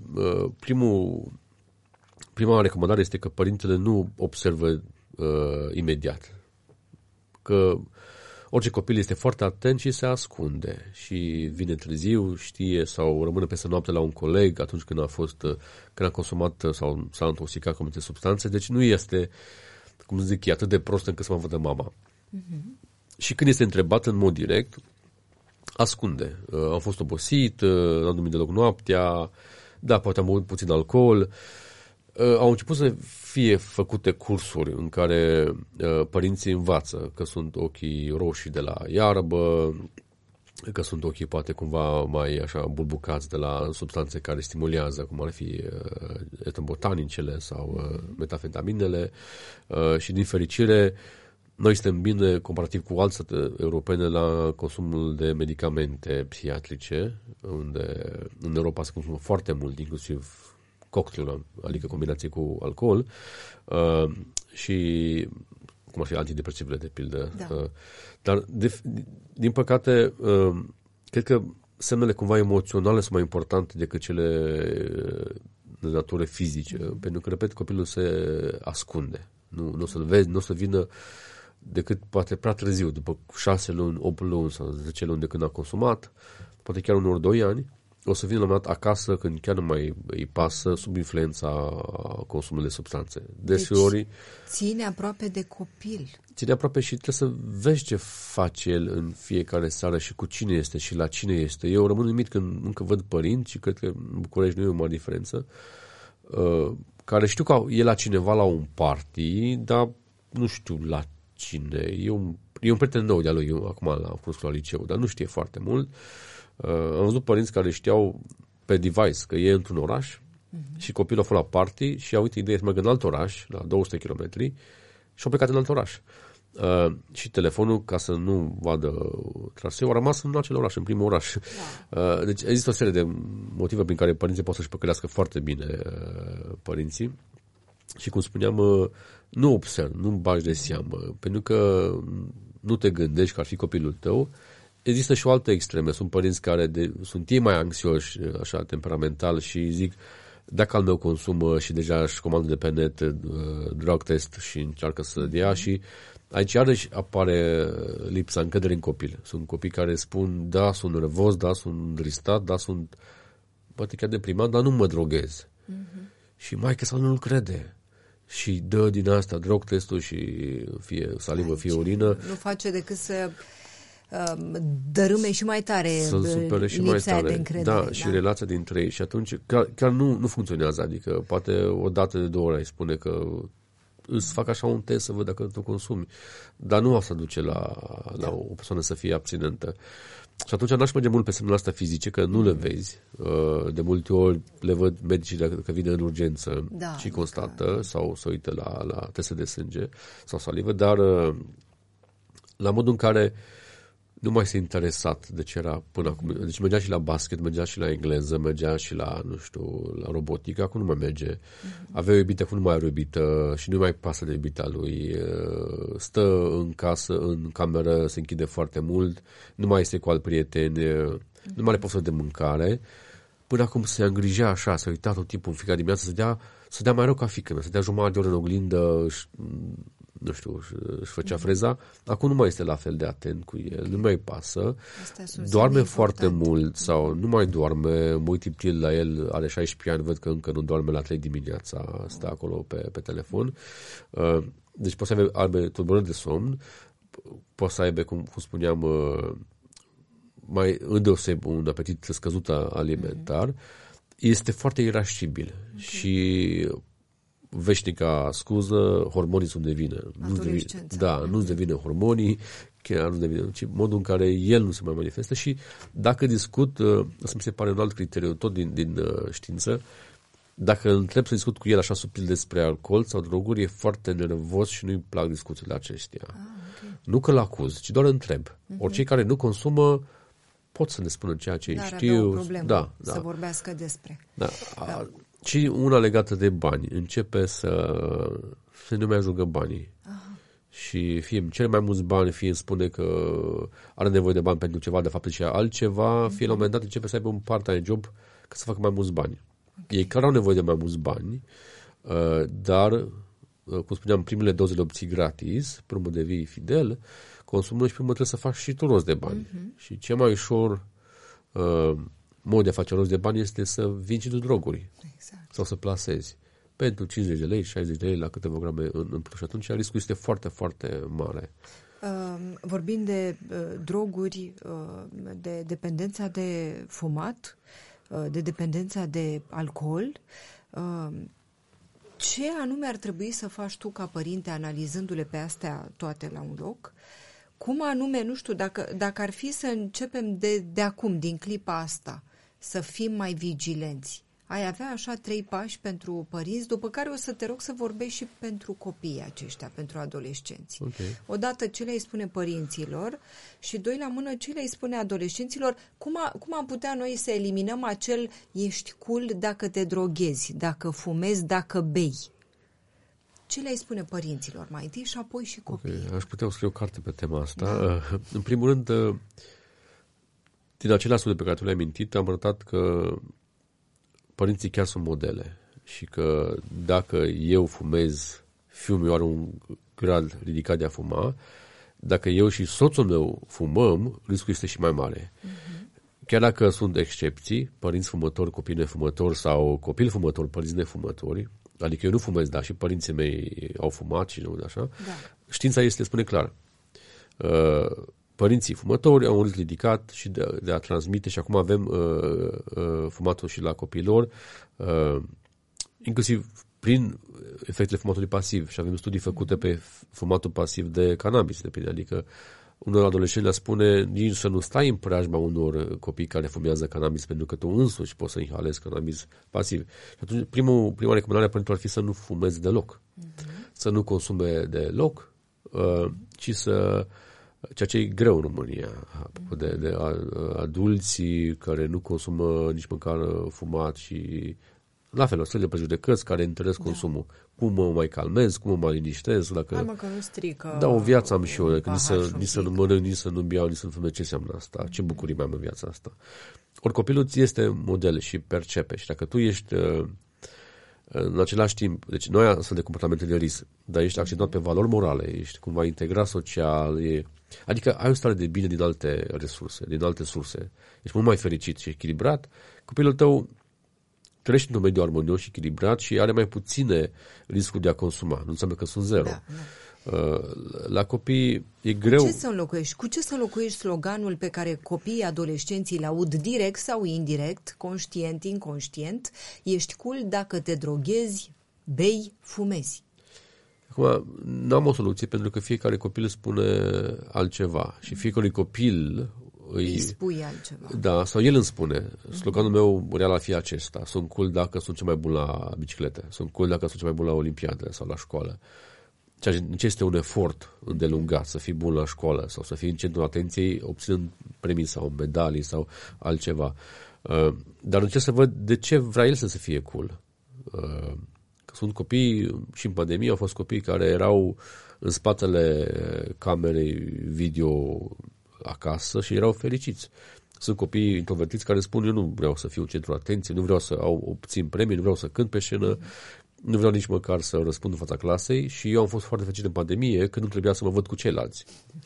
prima recomandare este că părintele nu observă imediat. Că orice copil este foarte atent și se ascunde și vine târziu, știe, sau rămâne peste noapte la un coleg atunci când a consumat sau s-a intoxicat cu anumite substanțe. Deci nu este, cum zic, e atât de prost încât să mă vadă mama. Și când este întrebat în mod direct, ascunde. Am fost obosit, n-am dormit deloc noaptea, da, poate am băut puțin alcool. Au început să fie făcute cursuri în care părinții învață că sunt ochii roșii de la iarbă, că sunt ochii poate cumva mai așa bulbucați de la substanțe care stimulează, cum ar fi etambotanicele sau metafetaminele, și din fericire noi suntem bine comparativ cu alte state europene la consumul de medicamente psihiatrice, unde în Europa se consumă foarte mult, inclusiv cocktail, adică combinație cu alcool, și cum ar fi antidepresivele, de pildă. Da. Dar, din păcate, cred că semnele cumva emoționale sunt mai importante decât cele de natură fizice, pentru că, repet, copilul se ascunde. Nu o să-l vezi, nu o să vină decât poate prea târziu, după 6 luni, 8 luni sau 10 luni de când a consumat, poate chiar uneori 2 ani. o să vină la un moment dat acasă când chiar nu mai îi pasă, sub influența consumului de substanțe. Deseori deci, ține aproape de copil. Ține aproape și trebuie să vezi ce face el în fiecare seară și cu cine este și la cine este. Eu rămân uimit când încă văd părinți, și cred că în București nu e o mare diferență, care știu că e la cineva la un party, dar nu știu la cine. E un prieten nou de-a lui, eu acum l-am cunoscut la liceu, dar nu știe foarte mult. Am văzut părinți care știau pe device că e într-un oraș și copilul a fost la party și a uitat ideea să meargă în alt oraș, la 200 km, și a plecat în alt oraș. Și telefonul, ca să nu vadă traseu, a rămas în acel oraș, în primul oraș. Deci există o serie de motive prin care părinții pot să-și păcălească foarte bine părinții. Și cum spuneam, nu observ, nu bagi de seamă, pentru că nu te gândești că ar fi copilul tău. Există și o altă extreme. Sunt părinți care sunt ei mai anxioși, așa, temperamental, și zic, dacă al meu consumă și deja își comandă de pe net drug test și încearcă să dea, și aici iarăși apare lipsa încrederii în copil. Sunt copii care spun, da, sunt nervos, da, sunt îndristat, da, sunt poate chiar deprimat, dar nu mă droghez. Și maică sau nu-l crede. Și dă din asta drug testul și fie salivă, fie urină. Nu face decât să dărâme și mai tare să supere și mai tare. De încredere. Da, și relația dintre ei. Și atunci chiar nu funcționează. Adică poate o dată de 2 ori ai spune că îți fac așa un test să văd dacă tu consumi. Dar nu asta duce la o persoană să fie abstinentă. Și atunci n-aș merge mult pe semnele astea fizice, că nu le vezi. De multe ori le văd medicii dacă vine în urgență și constată sau se uită la teste de sânge sau salivă, dar la modul în care nu mai este interesat de ce era până acum. Deci mergea și la basket, mergea și la engleză, mergea și la, nu știu, la robotică, acum nu mai merge. Avea o iubită, acum nu mai are o iubită și nu mai pasă de iubita lui. Stă în casă, în cameră, se închide foarte mult, nu mai este cu alți prieteni, nu mai are poftă de mâncare. Până acum se îngrijea așa, se uita tot timpul în fiecare dimineață, să dea mai rău ca fiică, să dea jumătate de oră în oglindă, nu știu, își făcea freza. Acum nu mai este la fel de atent cu el, nu mai pasă, doarme foarte mult sau nu mai doarme, mă uit tiptil la el, are 16 ani, văd că încă nu doarme la 3 dimineața, stă acolo pe telefon. Deci poate să aibă tulburări de somn, poate să aibă, cum spuneam, mai îndeoseb un apetit scăzut alimentar, este foarte irascibil și veșnica scuză, hormonii sunt de vină. Nu-ți devină hormonii, chiar nu devină, ci modul în care el nu se mai manifestă. Și dacă discut, asta mi se pare un alt criteriu, tot din știință, dacă îl întreb să discut cu el așa subtil despre alcool sau droguri, e foarte nervos și nu-i plac discuțiile acestea. Nu că l-acuz, ci doar întreb. Oricei care nu consumă pot să ne spună ceea ce știu. Să vorbească despre. Și una legată de bani. Începe să nu mai ajungă banii. Și fie îmi cere mai mulți bani, fie îmi spune că are nevoie de bani pentru ceva, de fapt și altceva, fie la un moment dat începe să aibă un part-time job ca să facă mai mulți bani. Ei care au nevoie de mai mulți bani, dar, cum spuneam, primele doze le obții gratis, pe urmă devii fidel, consumă și pe urmă trebuie să faci și tu rost de bani. Și cel mai ușor mod de a face rost de bani este să vinzi tu droguri. Sau să plasezi. Pentru 50 de lei, 60 de lei la câteva grame în plus. Și atunci riscul este foarte, foarte mare. Vorbind de droguri, de dependența de fumat, de dependența de alcool, ce anume ar trebui să faci tu ca părinte, analizându-le pe astea toate la un loc? Cum anume, nu știu, dacă ar fi să începem de acum, din clipa asta, să fim mai vigilenți, ai avea așa 3 pași pentru părinți, după care o să te rog să vorbești și pentru copiii aceștia, pentru adolescenți. Odată ce le-ai spune părinților și 2 la mână ce le-ai spune adolescenților, cum am putea noi să eliminăm acel ești cool dacă te droghezi, dacă fumezi, dacă bei. Ce le-ai spune părinților mai întâi și apoi și copiii? Aș putea scrie o carte pe tema asta. În primul rând, din acele studii pe care tu le-ai mintit, am arătat că părinții chiar sunt modele și că dacă eu fumez, fiul meu are un grad ridicat de a fuma, dacă eu și soțul meu fumăm, riscul este și mai mare. chiar dacă sunt excepții, părinți fumători, copii nefumători sau copil fumător, părinți nefumători, adică eu nu fumez, dar și părinții mei au fumat și nu așa, știința spune clar. Părinții fumători au un risc ridicat și de a transmite și acum avem fumatul și la copiilor, inclusiv prin efectele fumatului pasiv și avem studii făcute pe fumatul pasiv de cannabis, depinde, adică unor adolescenți le spune nici să nu stai în preajma unor copii care fumează cannabis pentru că tu însuși poți să inhalezi cannabis pasiv. Și atunci prima recomandare a părintelor ar fi să nu fumezi deloc, să nu consume deloc, ci ceea ce e greu în România, de adulții care nu consumă nici măcar fumat și la fel, o serie de prejudecăți care întăresc consumul. Cum mă mai calmez, cum mă mai liniștez. Dacă hai mă că nu strică. Da, o viață am și eu, nici să nu mănânc, nici să nu beau, nici să nu fumez, ce înseamnă asta? Ce bucurie mai am în viața asta? Ori copilul ți este model și percepe. Și dacă tu ești în același timp, deci noi astfel de comportamente de risc, dar ești accentuat pe valori morale, ești cumva integrat social, adică ai o stare de bine din alte resurse, din alte surse. Ești mult mai fericit și echilibrat. Copilul tău trăiește într-un mediu armonios și echilibrat și are mai puține riscuri de a consuma. Nu înseamnă că sunt zero. Da. La copii e greu. Cu ce să înlocuiești sloganul pe care copiii, adolescenții îl aud direct sau indirect, conștient, inconștient? Ești cool dacă te droghezi, bei, fumezi. Acum, n-am o soluție pentru că fiecare copil spune altceva și fiecare copil îi spui altceva. Da, sau el îmi spune. Sloganul meu real ar fi acesta. Sunt cool dacă sunt cel mai bun la biciclete. Sunt cool dacă sunt cel mai bun la olimpiade sau la școală. Ceea ce este un efort îndelungat să fii bun la școală sau să fii în centrul atenției obținând premii sau medalii sau altceva. Dar încerc să văd de ce vrea el să se fie cool. Că sunt copii, și în pandemie au fost copii care erau în spatele camerei video acasă și erau fericiți. Sunt copii introvertiți care spun eu nu vreau să fiu centrul atenției, nu vreau să obțin premii, nu vreau să cânt pe scenă, nu vreau nici măcar să răspund în fața clasei și eu am fost foarte fericit în pandemie când nu trebuia să mă văd cu ceilalți.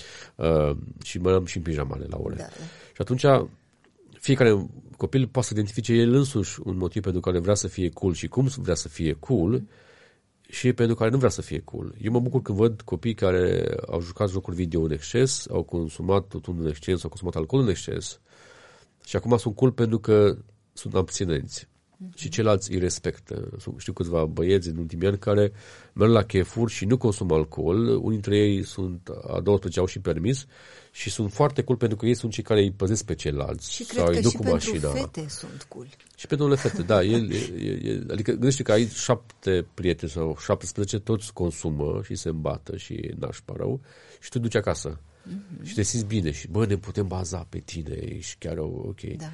Și mai am și în pijamale la ore. Da. Și atunci fiecare copil poate să identifice el însuși un motiv pentru care vrea să fie cool și cum vrea să fie cool și pentru care nu vrea să fie cool. Eu mă bucur când văd copii care au jucat jocuri video în exces, au consumat tutun în exces, au consumat alcool în exces și acum sunt cool pentru că sunt abstinenți. Și ceilalți îi respectă. Știu câțiva băieți în ultimii ani care merg la chefuri și nu consumă alcool. Unii dintre ei sunt a 12, au și permis și sunt foarte cool pentru că ei sunt cei care îi păzesc pe ceilalți. Și cred că și pentru fete sunt cool. Și pentru unele fete, da. Adică gândește că ai 7 prieteni sau 17, toți consumă și se îmbată și nașpa rău și tu duci acasă. Și te simți bine și ne putem baza pe tine, ești chiar ok. Da.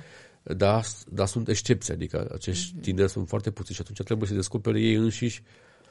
Dar sunt excepții, adică acești tineri sunt foarte puțini și atunci trebuie să descopere ei înșiși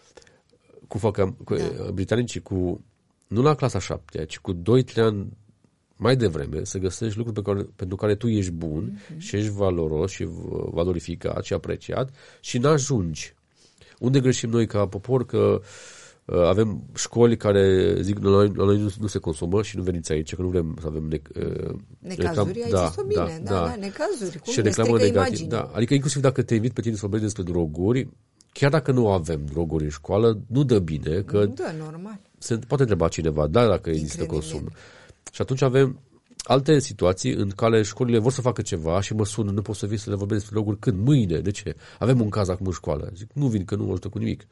cum fac britanicii nu la clasa 7, ci cu 2-3 ani mai devreme să găsești lucruri pentru care tu ești bun și ești valoros și valorificat și apreciat și n-ajungi. Unde greșim noi ca popor că avem școli care zic la noi nu se consumă și nu veniți aici, că nu vrem să avem necazuri, ai zis-o bine, necazuri, cum și reclamă negativ. Da. Adică inclusiv dacă te invit pe tine să vorbești despre droguri, chiar dacă nu avem droguri în școală, nu dă bine, că normal. Se poate întreba cineva, dacă există consum. Și atunci avem alte situații în care școlile vor să facă ceva și mă sună, nu pot să vin să le vorbesc despre droguri când? Mâine, de ce? Avem un caz acum în școală. Zic, nu vin, că nu mă ajută cu nimic.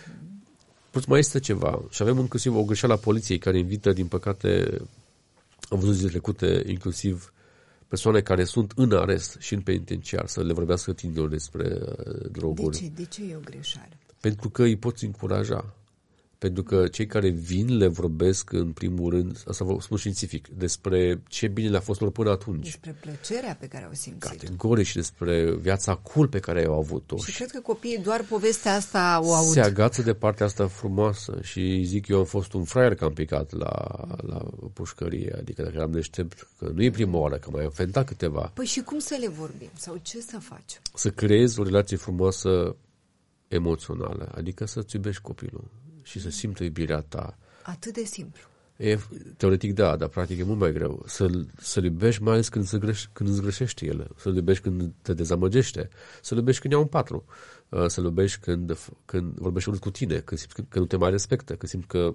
Plus mai este ceva și avem inclusiv o greșeală a poliției care invită, din păcate, am văzut zile trecute, inclusiv persoane care sunt în arest și în penitenciar să le vorbească tinerilor despre droguri. De ce e o greșeală? Pentru că îi poți încuraja. Pentru că cei care vin le vorbesc în primul rând, asta vă spun științific, despre ce bine le-a fost lor până atunci. Despre plăcerea pe care au simțit. Categoric și despre viața cool pe care au avut-o. Și cred că copiii doar povestea asta o aud. Se agață de partea asta frumoasă și zic eu am fost un fraier că am picat la pușcărie, adică dacă eram deștept, că nu e prima oară, că mai am fentat câteva. Păi și cum să le vorbim? Sau ce să facem? Să creezi o relație frumoasă emoțională, adică să-ți iubești copilul și să simtă iubirea ta. Atât de simplu. Teoretic da, dar practic e mult mai greu. Să-l iubești mai ales când îți greșește el, să-l iubești când te dezamăgește, să-l iubești când ia un patru, să-l iubești când vorbește urât cu tine, când simți că nu te mai respectă, când simți că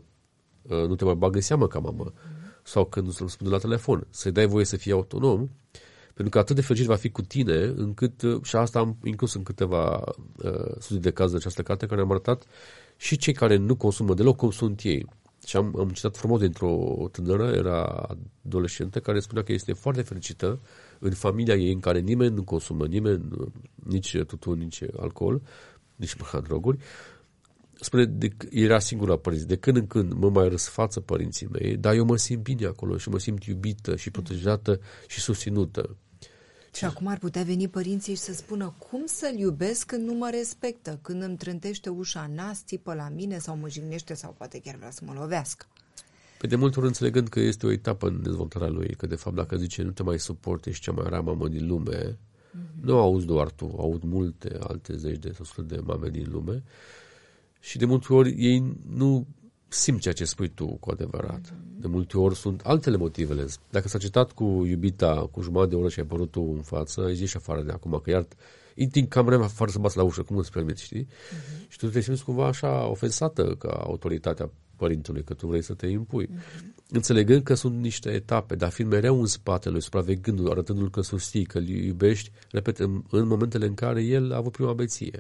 nu te mai bagă seamă ca mamă, sau când nu se răspunde la telefon. Să-i dai voie să fie autonom, pentru că atât de fericit va fi cu tine, încât, și asta am inclus în câteva studii de caz de această carte, care ne-am arătat și cei care nu consumă deloc cum sunt ei. Și am citat frumos dintr-o tânără, era adolescentă, care spunea că este foarte fericită în familia ei, în care nimeni nu consumă, nici tutun, nici alcool, nici măcar droguri. Spune, era singura părinți. De când în când mă mai răsfață părinții mei, dar eu mă simt bine acolo și mă simt iubită și protejată și susținută. Și acum ar putea veni părinții și să spună cum să-l iubesc când nu mă respectă, când îmi trântește ușa în nas, țipă la mine sau mă jignește sau poate chiar vrea să mă lovească. Pe de multe ori înțelegând că este o etapă în dezvoltarea lui, că de fapt dacă zice nu te mai suport, ești cea mai rea mamă din lume, nu auzi doar tu, aud multe alte zeci de sau sute de mame din lume și de multe ori ei nu simt ceea ce spui tu cu adevărat. De multe ori sunt altele motivele. Dacă s-a citat cu iubita cu jumătate de oră și ai apărut tu în față, ai zis și afară de acum, că iar intri în camera afară să bați la ușă, cum îți permiți, știi? Și tu te simți cumva așa ofensată ca autoritatea părintelui, că tu vrei să te impui. Înțelegând că sunt niște etape, dar fiind mereu în spatele lui, supraveghându-l, arătându-l că susții, că îl iubești, repet, în momentele în care el a avut prima beție.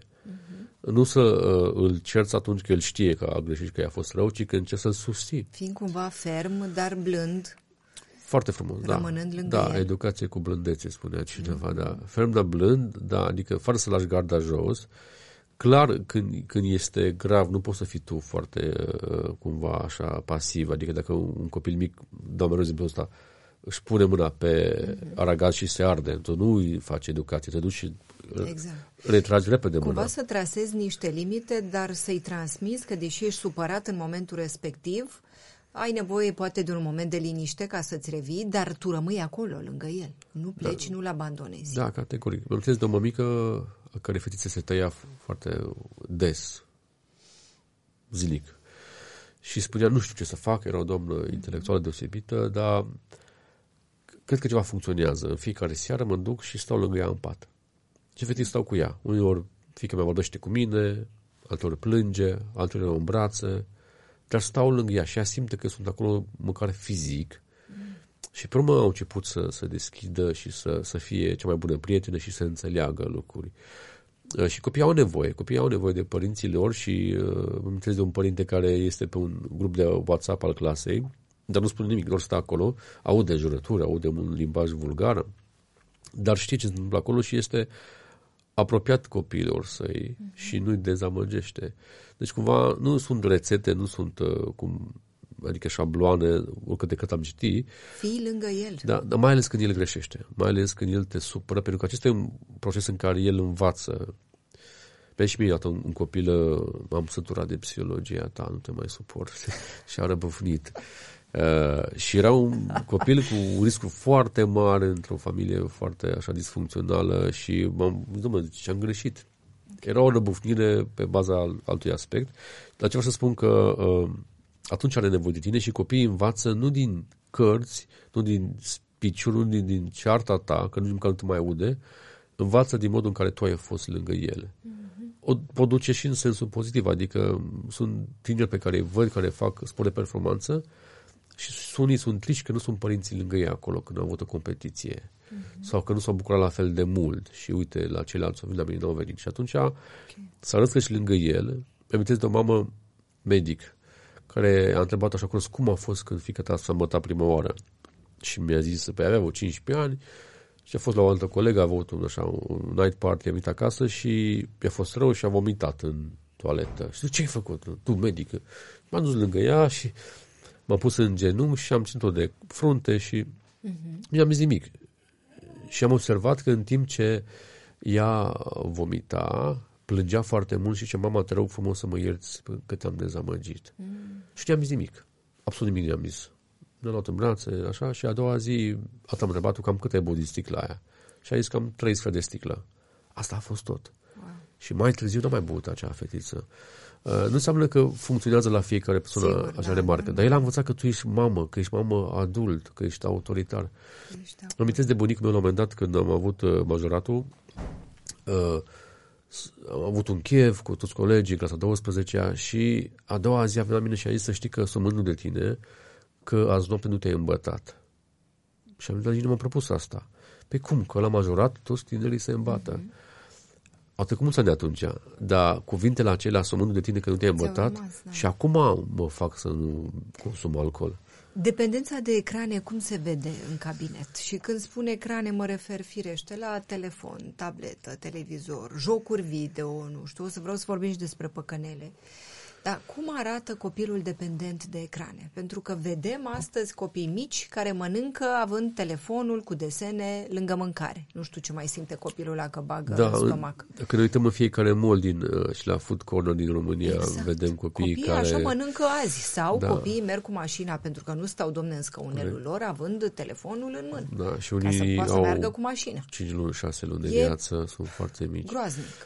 Nu să îl cerți atunci că el știe că a greșit, că i-a fost rău, ci că încerci să-l susții. Fiind cumva ferm, dar blând. Foarte frumos, rămânând lângă el. el. Educație cu blândețe, spunea cineva, da. Ferm, dar blând, da, adică fără să lași garda jos. Clar, când este grav, nu poți să fii tu foarte, cumva, așa, pasiv. Adică dacă un copil mic, dau mereu exemplul ăsta, își pune mâna pe aragaz și se arde, tu nu îi faci educație, te duci și retragi repede mâna. Cumva să trasezi niște limite, dar să-i transmiți că deși ești supărat în momentul respectiv, ai nevoie poate de un moment de liniște ca să-ți revii, dar tu rămâi acolo, lângă el. Nu pleci, nu-l abandonezi. Da, categoric. Mă amintesc de o mămică a care fetița se tăia foarte des, zilnic. Și spunea, nu știu ce să fac, era o doamnă intelectuală deosebită, dar cred că ceva funcționează. În fiecare seară mă duc și stau lângă ea în pat. Și efectiv stau cu ea. Uneori fiica mea vorbește cu mine, alteori plânge, alteori o îmbrață, dar stau lângă ea și ea simte că sunt acolo măcar fizic. Și pe urmă au început să deschidă și să fie cea mai bună prietenă și să înțeleagă lucruri. Și copiii au nevoie de părinții lor și mă amintesc de un părinte care este pe un grup de WhatsApp al clasei, dar nu spune nimic, doar stă acolo, aude jurături, aude un limbaj vulgar, dar știe ce se întâmplă acolo și este apropiat copiilor săi și nu-i dezamăgește. Deci cumva nu sunt rețete, nu sunt adică șabloane, oricât de cât am citit. Fii lângă el. Da, dar mai ales când el greșește, mai ales când el te supără, pentru că acesta e un proces în care el învață. Pe și mie, iată, un copil, m-am săturat de psihologia ta, nu te mai suport și a răbăfnit. Și era un copil cu un risc foarte mare într-o familie foarte așa disfuncțională și am greșit. Era o răbufnire pe baza altui aspect, dar ce vreau să spun că atunci are nevoie de tine și copiii învață nu din cărți, nu din speech-uri, nu din cearta ta, că nu te mai aude, învață din modul în care tu ai fost lângă ele. O pot duce și în sensul pozitiv, adică sunt tineri pe care îi văd, care fac sport de performanță și unii sunt triști că nu sunt părinții lângă ei acolo când au avut o competiție sau că nu s-au bucurat la fel de mult și uite la ceilalți au venit, la mine n-au venit și atunci să arăți că și lângă el. Amintesc de o mamă medic care a întrebat așa curios cum a fost când fiica ta s-a îmbătat prima oară și mi-a zis că avea 15 ani și a fost la o altă colegă, a avut un night party, a venit acasă și i-a fost rău și a vomitat în toaletă. Și zic, ce ai făcut? Tu, medică? M-am dus lângă ea și m-am pus în genunchi și am ținut-o de frunte și nu i-am zis nimic. Și am observat că în timp ce ea vomita, plângea foarte mult și ce mama, te rog frumos să mă ierți că te-am dezamăgit. Și nu i-am zis nimic. Absolut nimic nu i-am zis. Ne-am luat în brațe, așa, și a doua zi am întrebat cam cât ai băut din sticla aia. Și a zis că am 3 sfert de sticlă. Asta a fost tot. Wow. Și mai târziu n-a mai băut acea fetiță. Nu înseamnă că funcționează la fiecare persoană așa remarcă, dar el a învățat că tu ești mamă, că ești mamă adult, că ești autoritar. Îmi amintesc de bunicul meu la un moment dat, când am avut majoratul, am avut un chef cu toți colegii, clasa 12-a, și a doua zi a venit la mine și a zis: să știi că sunt mândru de tine, că azi noapte nu te-ai îmbătat. Și am zis: dar nici nu m-am propus asta. Păi cum? Că la majorat toți tinerii se îmbată. Au trecut mulți ani de atunci, dar cuvintele acelea: sunt mândru de tine că nu te-ai îmbătat, și acum mă fac să nu consum alcool. Dependența de ecrane cum se vede în cabinet? Și când spun ecrane, mă refer firește la telefon, tabletă, televizor, jocuri video, nu știu, vreau să vorbim și despre păcănele. Dar cum arată copilul dependent de ecrane? Pentru că vedem astăzi copii mici care mănâncă având telefonul cu desene lângă mâncare. Nu știu ce mai simte copilul ăla că bagă în stomac. Dacă ne uităm în fiecare mall și la food corner din România, vedem copiii care... așa mănâncă azi. Sau copiii merg cu mașina pentru că nu stau, domne, în scaunelul lor, având telefonul în mână. Da, și unii ca să meargă cu mașina. 5 luni, 6 luni de viață, sunt foarte mici. Groaznic.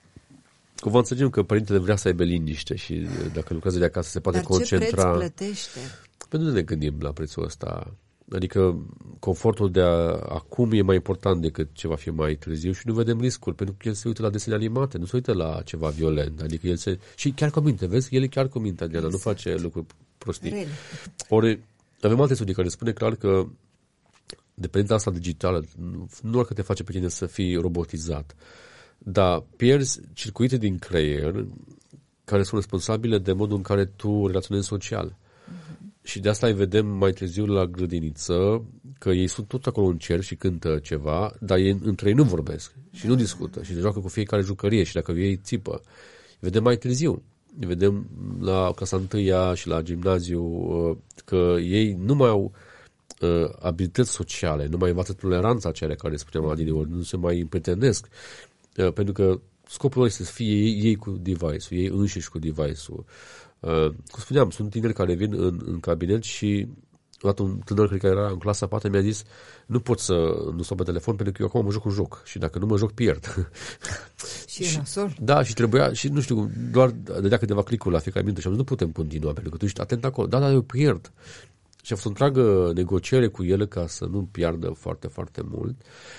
Cumva înțelegem că părintele vrea să aibă liniște și dacă lucrează de acasă se poate concentra. Dar ce preț plătește? Pentru că ne gândim la prețul ăsta. Adică confortul de acum e mai important decât ce va fi mai târziu și nu vedem riscuri, pentru că el se uită la desene animate, nu se uită la ceva violent. Adică el și chiar cu minte, vezi? El e chiar cu minte, Adriana, nu face lucruri prostii. Ori avem alte studii care spune clar că dependența asta digitală nu doar că te face pe tine să fii robotizat, dar pierzi circuite din creier care sunt responsabile de modul în care tu relaționezi social. Și de asta îi vedem mai târziu la grădiniță, că ei sunt tot acolo în cer și cântă ceva, dar ei între ei nu vorbesc și nu discută și se joacă cu fiecare jucărie și dacă ei țipă. Îi vedem mai târziu. Îi vedem la clasa 1 și la gimnaziu că ei nu mai au abilități sociale, nu mai învață toleranța acelea care spuneam adineori, nu se mai împrietenesc. Pentru că scopul lor este să fie ei cu device-ul, ei înșiși cu device-ul. Cum spuneam, sunt tineri care vin în cabinet și odată un tânăr, cred că era în clasa 4, mi-a zis: nu pot să nu stau pe telefon pentru că eu acum mă joc un joc și dacă nu mă joc, pierd. Și e nasol. Da, și trebuia, și nu știu, doar dădea câteva clicuri la fiecare minut și am zis: nu putem continua pentru că tu ești atent acolo. Da, eu pierd. Și a fost o întreagă negociere cu el ca să nu piardă foarte, foarte mult.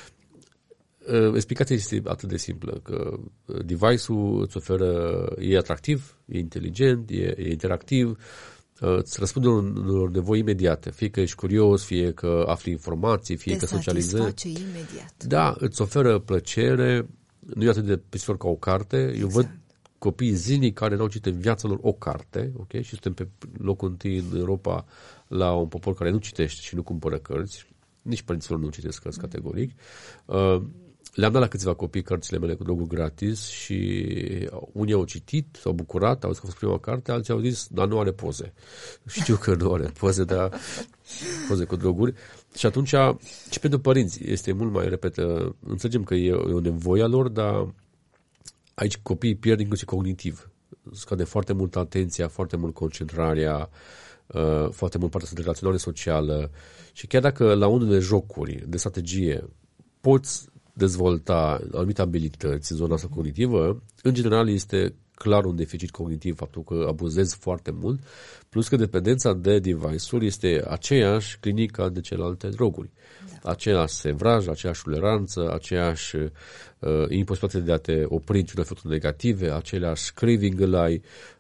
Explicația este atât de simplă, că device-ul îți oferă, e atractiv, e inteligent, e interactiv, îți răspunde unor nevoi imediate, fie că ești curios, fie că afli informații, fie că socializezi. Te satisface imediat. Da, îți oferă plăcere, nu e atât de pisior ca o carte. Exact. Eu văd copii zilnic care n-au citit în viața lor o carte, okay? Și suntem pe locul întâi în Europa la un popor care nu citește și nu cumpără cărți, nici părinților nu citesc cărți categoric. Le-am dat la câțiva copii cărțile mele cu droguri gratis și unii au citit, s-au bucurat, au zis că a fost prima carte, alții au zis: dar nu are poze. Știu că nu are poze, dar poze cu droguri. Și atunci, și pentru părinți, este mult mai, înțelegem că e o nevoie a lor, dar aici copiii pierd inclusiv cognitiv. Scade foarte mult atenția, foarte mult concentrarea, foarte mult partea de relaționare socială. Și chiar dacă la unele jocuri de strategie poți dezvolta anumite abilități în zona asta cognitivă, în general este clar un deficit cognitiv, faptul că abuzezi foarte mult, plus că dependența de device-uri este aceeași clinică de celelalte droguri. Da. Aceeași sevraj, aceeași toleranță, aceeași imposibilitate de a te opri în efecturi negative, aceleași craving îl ai.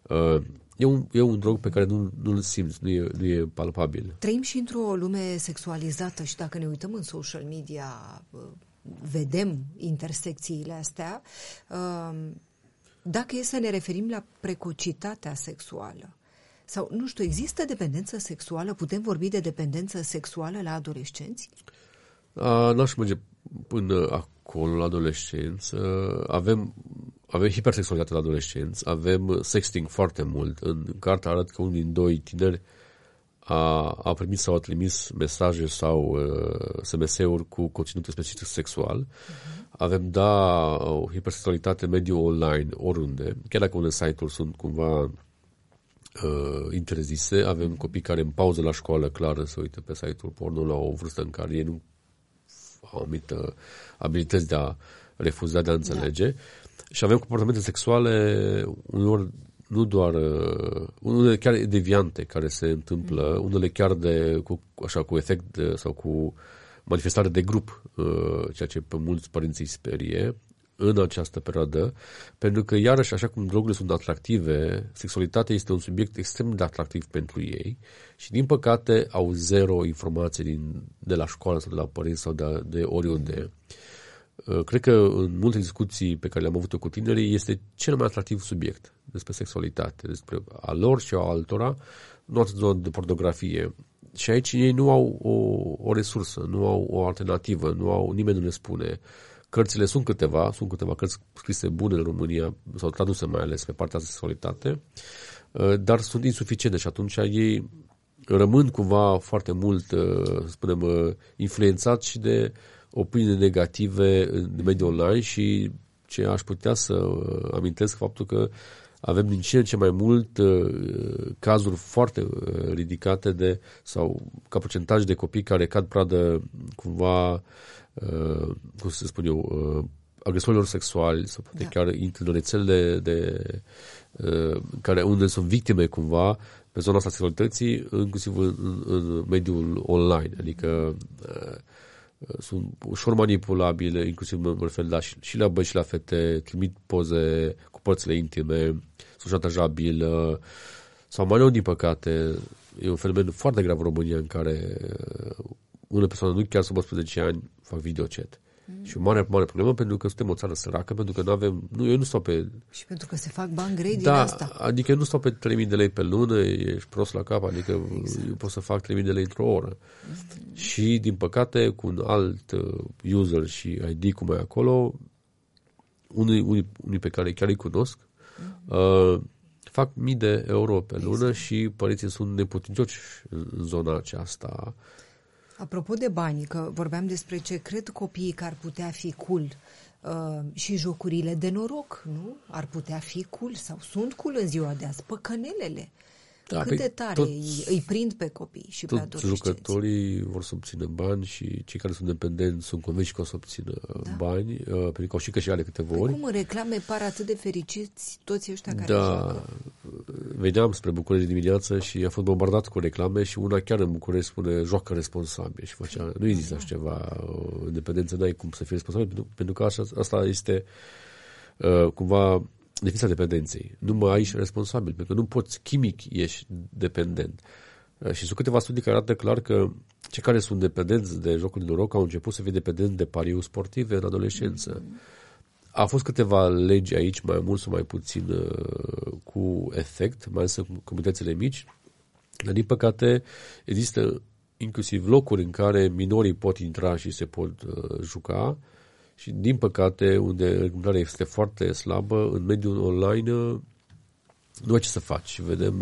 E un drog pe care nu-l simți, nu e palpabil. Trăim și într-o lume sexualizată și dacă ne uităm în social media, vedem intersecțiile astea. Dacă e să ne referim la precocitatea sexuală, sau, nu știu, există dependență sexuală? Putem vorbi de dependență sexuală la adolescenți? N-aș merge până acolo la adolescenți. Avem hipersexualitate la adolescenți, avem sexting foarte mult. În carte arăt că unul din 2 tineri a primit sau a trimis mesaje sau SMS-uri cu conținut specific sexual. Avem, o hipersexualitate mediu online, oriunde. Chiar dacă unele site-uri sunt cumva interzise, avem copii care în pauză la școală, clară, se uită pe site-uri porno la o vârstă în care ei nu au anumite abilități de a refuza, de a înțelege. Și avem comportamente sexuale uneori nu doar unele chiar deviante care se întâmplă, unele chiar cu efect sau cu manifestare de grup, ceea ce pe mulți părinți îi sperie în această perioadă, pentru că iarăși, așa cum drogurile sunt atractive, sexualitatea este un subiect extrem de atractiv pentru ei și din păcate au zero informații de la școală sau de la părinți sau de oriunde. Cred că în multe discuții pe care le-am avut cu tinerii este cel mai atractiv subiect despre sexualitate, despre a lor și a altora, nu atât doar de pornografie. Și aici ei nu au o resursă, nu au o alternativă, nimeni nu le spune. Cărțile sunt câteva cărți scrise bune în România, sau traduse mai ales pe partea de sexualitate, dar sunt insuficiente și atunci ei rămân cumva foarte mult, să spunem, influențați și de opinii negative în mediul online și ce aș putea să amintesc faptul că avem din ce în ce mai mult cazuri foarte ridicate sau ca procentaj de copii care cad pradă cumva, cum să spun eu, agresorilor sexuali sau poate chiar intră în rețelele unde sunt victime cumva pe zona asta sexualității, inclusiv în mediul online. Adică sunt ușor manipulabile, inclusiv mă refer și la băieți și la fete, trimit poze cu părțile intime, sunt șantajabili sau mai nou, din păcate, e un fenomen foarte grav în România în care unele persoane, nu chiar sub 18 ani, fac videochat. Și o mare problemă pentru că suntem o țară săracă, pentru că eu nu stau pe... Și pentru că se fac bani grei din asta. Adică eu nu stau pe 3.000 de lei pe lună, ești prost la cap, adică eu pot să fac 3.000 de lei într-o oră. Și, din păcate, cu un alt user și ID cum e acolo, unii pe care chiar îi cunosc, fac mii de euro pe lună și părinții sunt neputincioși în zona aceasta. Apropo de bani, că vorbeam despre ce cred copiii că ar putea fi cool și jocurile de noroc, nu? Ar putea fi cool sau sunt cool în ziua de azi, păcănelele. Da, cât de tare îi prind pe copii și pe adolescenți. Jucătorii vor să obțină bani și cei care sunt dependenți sunt convinși că o să obțină bani, pentru că au și câștigare câteva ori. Cum în reclame par atât de fericiți toți ăștia care joacă? Veneam spre București dimineața și a fost bombardat cu reclame și una chiar în București spune joacă responsabil și făcea, nu există așa ceva, independență, n-ai cum să fii responsabil, pentru că asta este cumva definiția dependenței. Nu mai ești responsabil, pentru că nu poți, chimic ești dependent. Și sunt câteva studii care arată clar că cei care sunt dependenți de jocul de noroc au început să fie dependenți de pariuri sportive în adolescență. A fost câteva legi aici, mai mult sau mai puțin cu efect, mai ales în comunitățile mici, dar din păcate există inclusiv locuri în care minorii pot intra și se pot juca și din păcate unde reglementarea este foarte slabă, în mediul online nu ai ce să faci. Vedem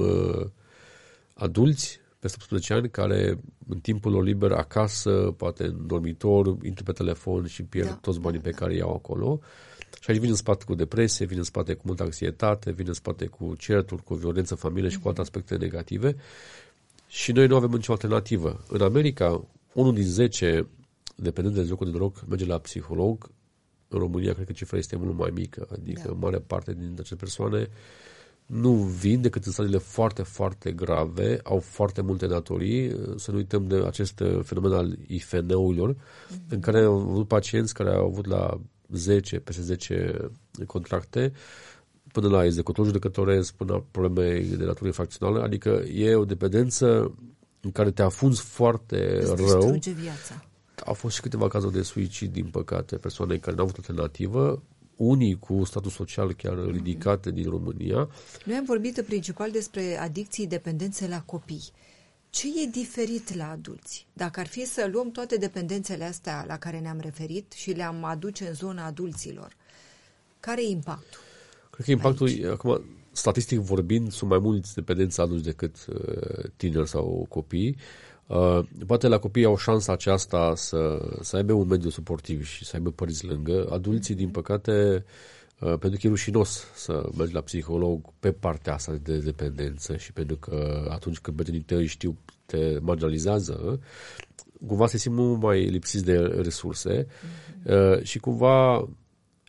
adulți peste 18 ani care în timpul lor liber acasă, poate în dormitor, intră pe telefon și pierd toți banii pe care i-au acolo. Și aici vine în spate cu depresie, vine în spate cu multă anxietate, vine în spate cu certuri, cu violență în familie și cu alte aspecte negative. Și noi nu avem nicio alternativă. În America, 1 din 10 dependenți de jocul de noroc merge la psiholog. În România cred că cifra este mult mai mică, adică mare parte din aceste persoane nu vin decât în stadiile foarte, foarte grave, au foarte multe datorii. Să nu uităm de acest fenomen al IFN-urilor, în care au avut pacienți care au avut la peste 10 contracte, până la executor judecătoresc, până la probleme de natură infracțională, adică e o dependență în care te afunzi foarte rău. Viața. Au fost și câteva cazuri de suicid, din păcate, persoane care n-au avut alternativă, unii cu status social chiar ridicate din România. Noi am vorbit principal despre adicții, dependențe la copii. Ce e diferit la adulți? Dacă ar fi să luăm toate dependențele astea la care ne-am referit și le-am aduce în zona adulților, care e impactul? Cred că impactul, acum, statistic vorbind, sunt mai mulți dependenți adulți decât tineri sau copii. Poate la copii au șansa aceasta să aibă un mediu suportiv și să aibă părinți lângă. Adulții, din păcate, pentru că e rușinos să mergi la psiholog pe partea asta de dependență și pentru că atunci când prietenii tăi știu, te marginalizează, cumva se simt mult mai lipsiți de resurse și cumva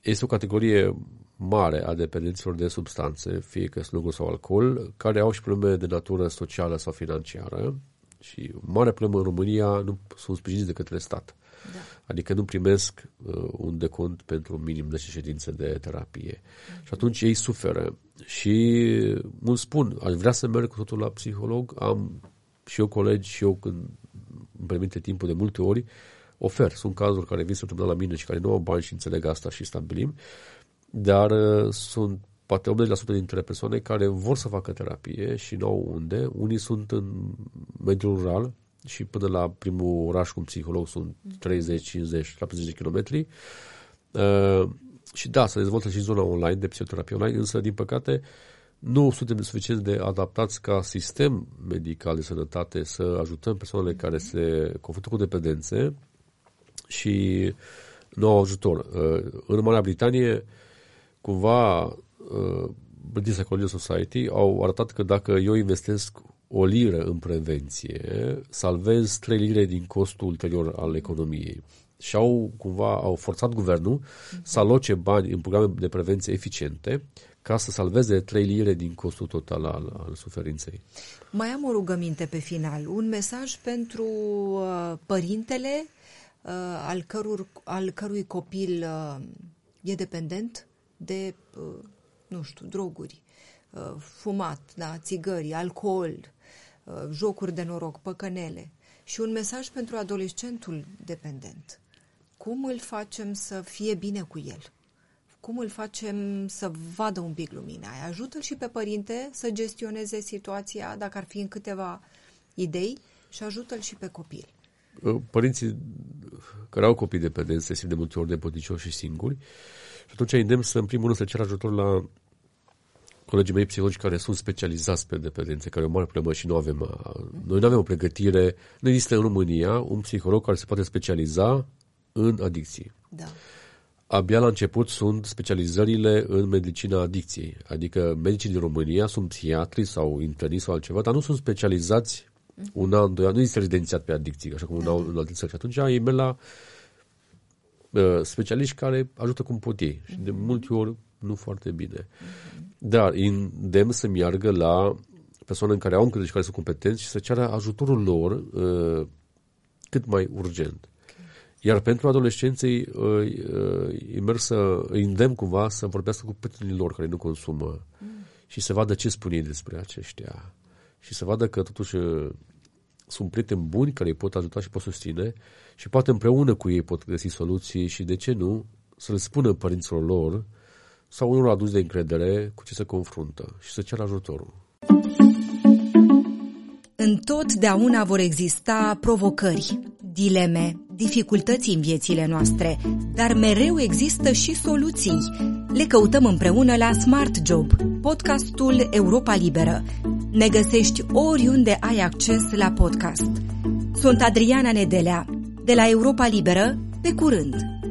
este o categorie mare a dependenților de substanțe, fie că sunt droguri sau alcool, care au și probleme de natură socială sau financiară și mare problemă în România nu sunt sprijiniți de către stat. Da. Adică nu primesc un decont pentru minim 10 ședințe de terapie. Și atunci ei suferă. Și mulți spun, aș vrea să merg cu totul la psiholog, am și eu colegi și eu când îmi permite timpul de multe ori, ofer. Sunt cazuri care vin săptămâna la mine și care nu au bani și înțeleg asta și stabilim, dar sunt poate 80% dintre persoane care vor să facă terapie și nu au unde. Unii sunt în mediul rural și până la primul oraș cu un psiholog sunt 30, 50, 70 de kilometri. Și da, se dezvoltă și zona online, de psihoterapie online, însă, din păcate, nu suntem suficient de adaptați ca sistem medical de sănătate să ajutăm persoanele care se confruntă cu dependențe și nu au ajutor. În Marea Britanie, cumva, British Psychology Society au arătat că dacă eu investesc o liră în prevenție, salvez 3 lire din costul ulterior al economiei. Și au forțat guvernul să aloce bani în programe de prevenție eficiente ca să salveze 3 lire din costul total al suferinței. Mai am o rugăminte pe final, un mesaj pentru părintele al cărui copil e dependent de, droguri, fumat, da, țigări, alcool, jocuri de noroc, păcănele, și un mesaj pentru adolescentul dependent. Cum îl facem să fie bine cu el? Cum îl facem să vadă un pic lumina aia? Ajută-l și pe părinte să gestioneze situația, dacă ar fi în câteva idei, și ajută-l și pe copil. Părinții care au copii dependenți se simt de multe ori nepoticioși și singuri și atunci îndemn să, în primul rând, să cer ajutor la colegii mei psihologi care sunt specializați pe dependențe, care e o mare problemă și noi nu avem o pregătire, nu există în România un psiholog care se poate specializa în adicții. Da. Abia la început sunt specializările în medicina adicției, adică medicii din România sunt psihiatri sau interniști sau altceva, dar nu sunt specializați un an, 2 ani, nu este rezidențiat pe adicții, așa cum în alte țări. Și atunci ei merg la specialiști care ajută cum pot ei. Și de multe ori nu foarte bine. Dar îndemn să meargă la persoane în care au încredere și care sunt competenți și să ceară ajutorul lor cât mai urgent. Iar pentru adolescenții îi îndemn cumva să vorbească cu prietenii lor care nu consumă și să vadă ce spun ei despre aceștia. Și să vadă că totuși sunt prieteni buni care îi pot ajuta și pot susține și poate împreună cu ei pot găsi soluții și, de ce nu, să le spună părinților lor sau unor adulți de încredere cu ce se confruntă și să ceară ajutorul. Întotdeauna vor exista provocări, dileme, dificultăți în viețile noastre, dar mereu există și soluții. Le căutăm împreună la Smart Job, podcastul Europa Liberă. Ne găsești oriunde ai acces la podcast. Sunt Adriana Nedelea, de la Europa Liberă, pe curând!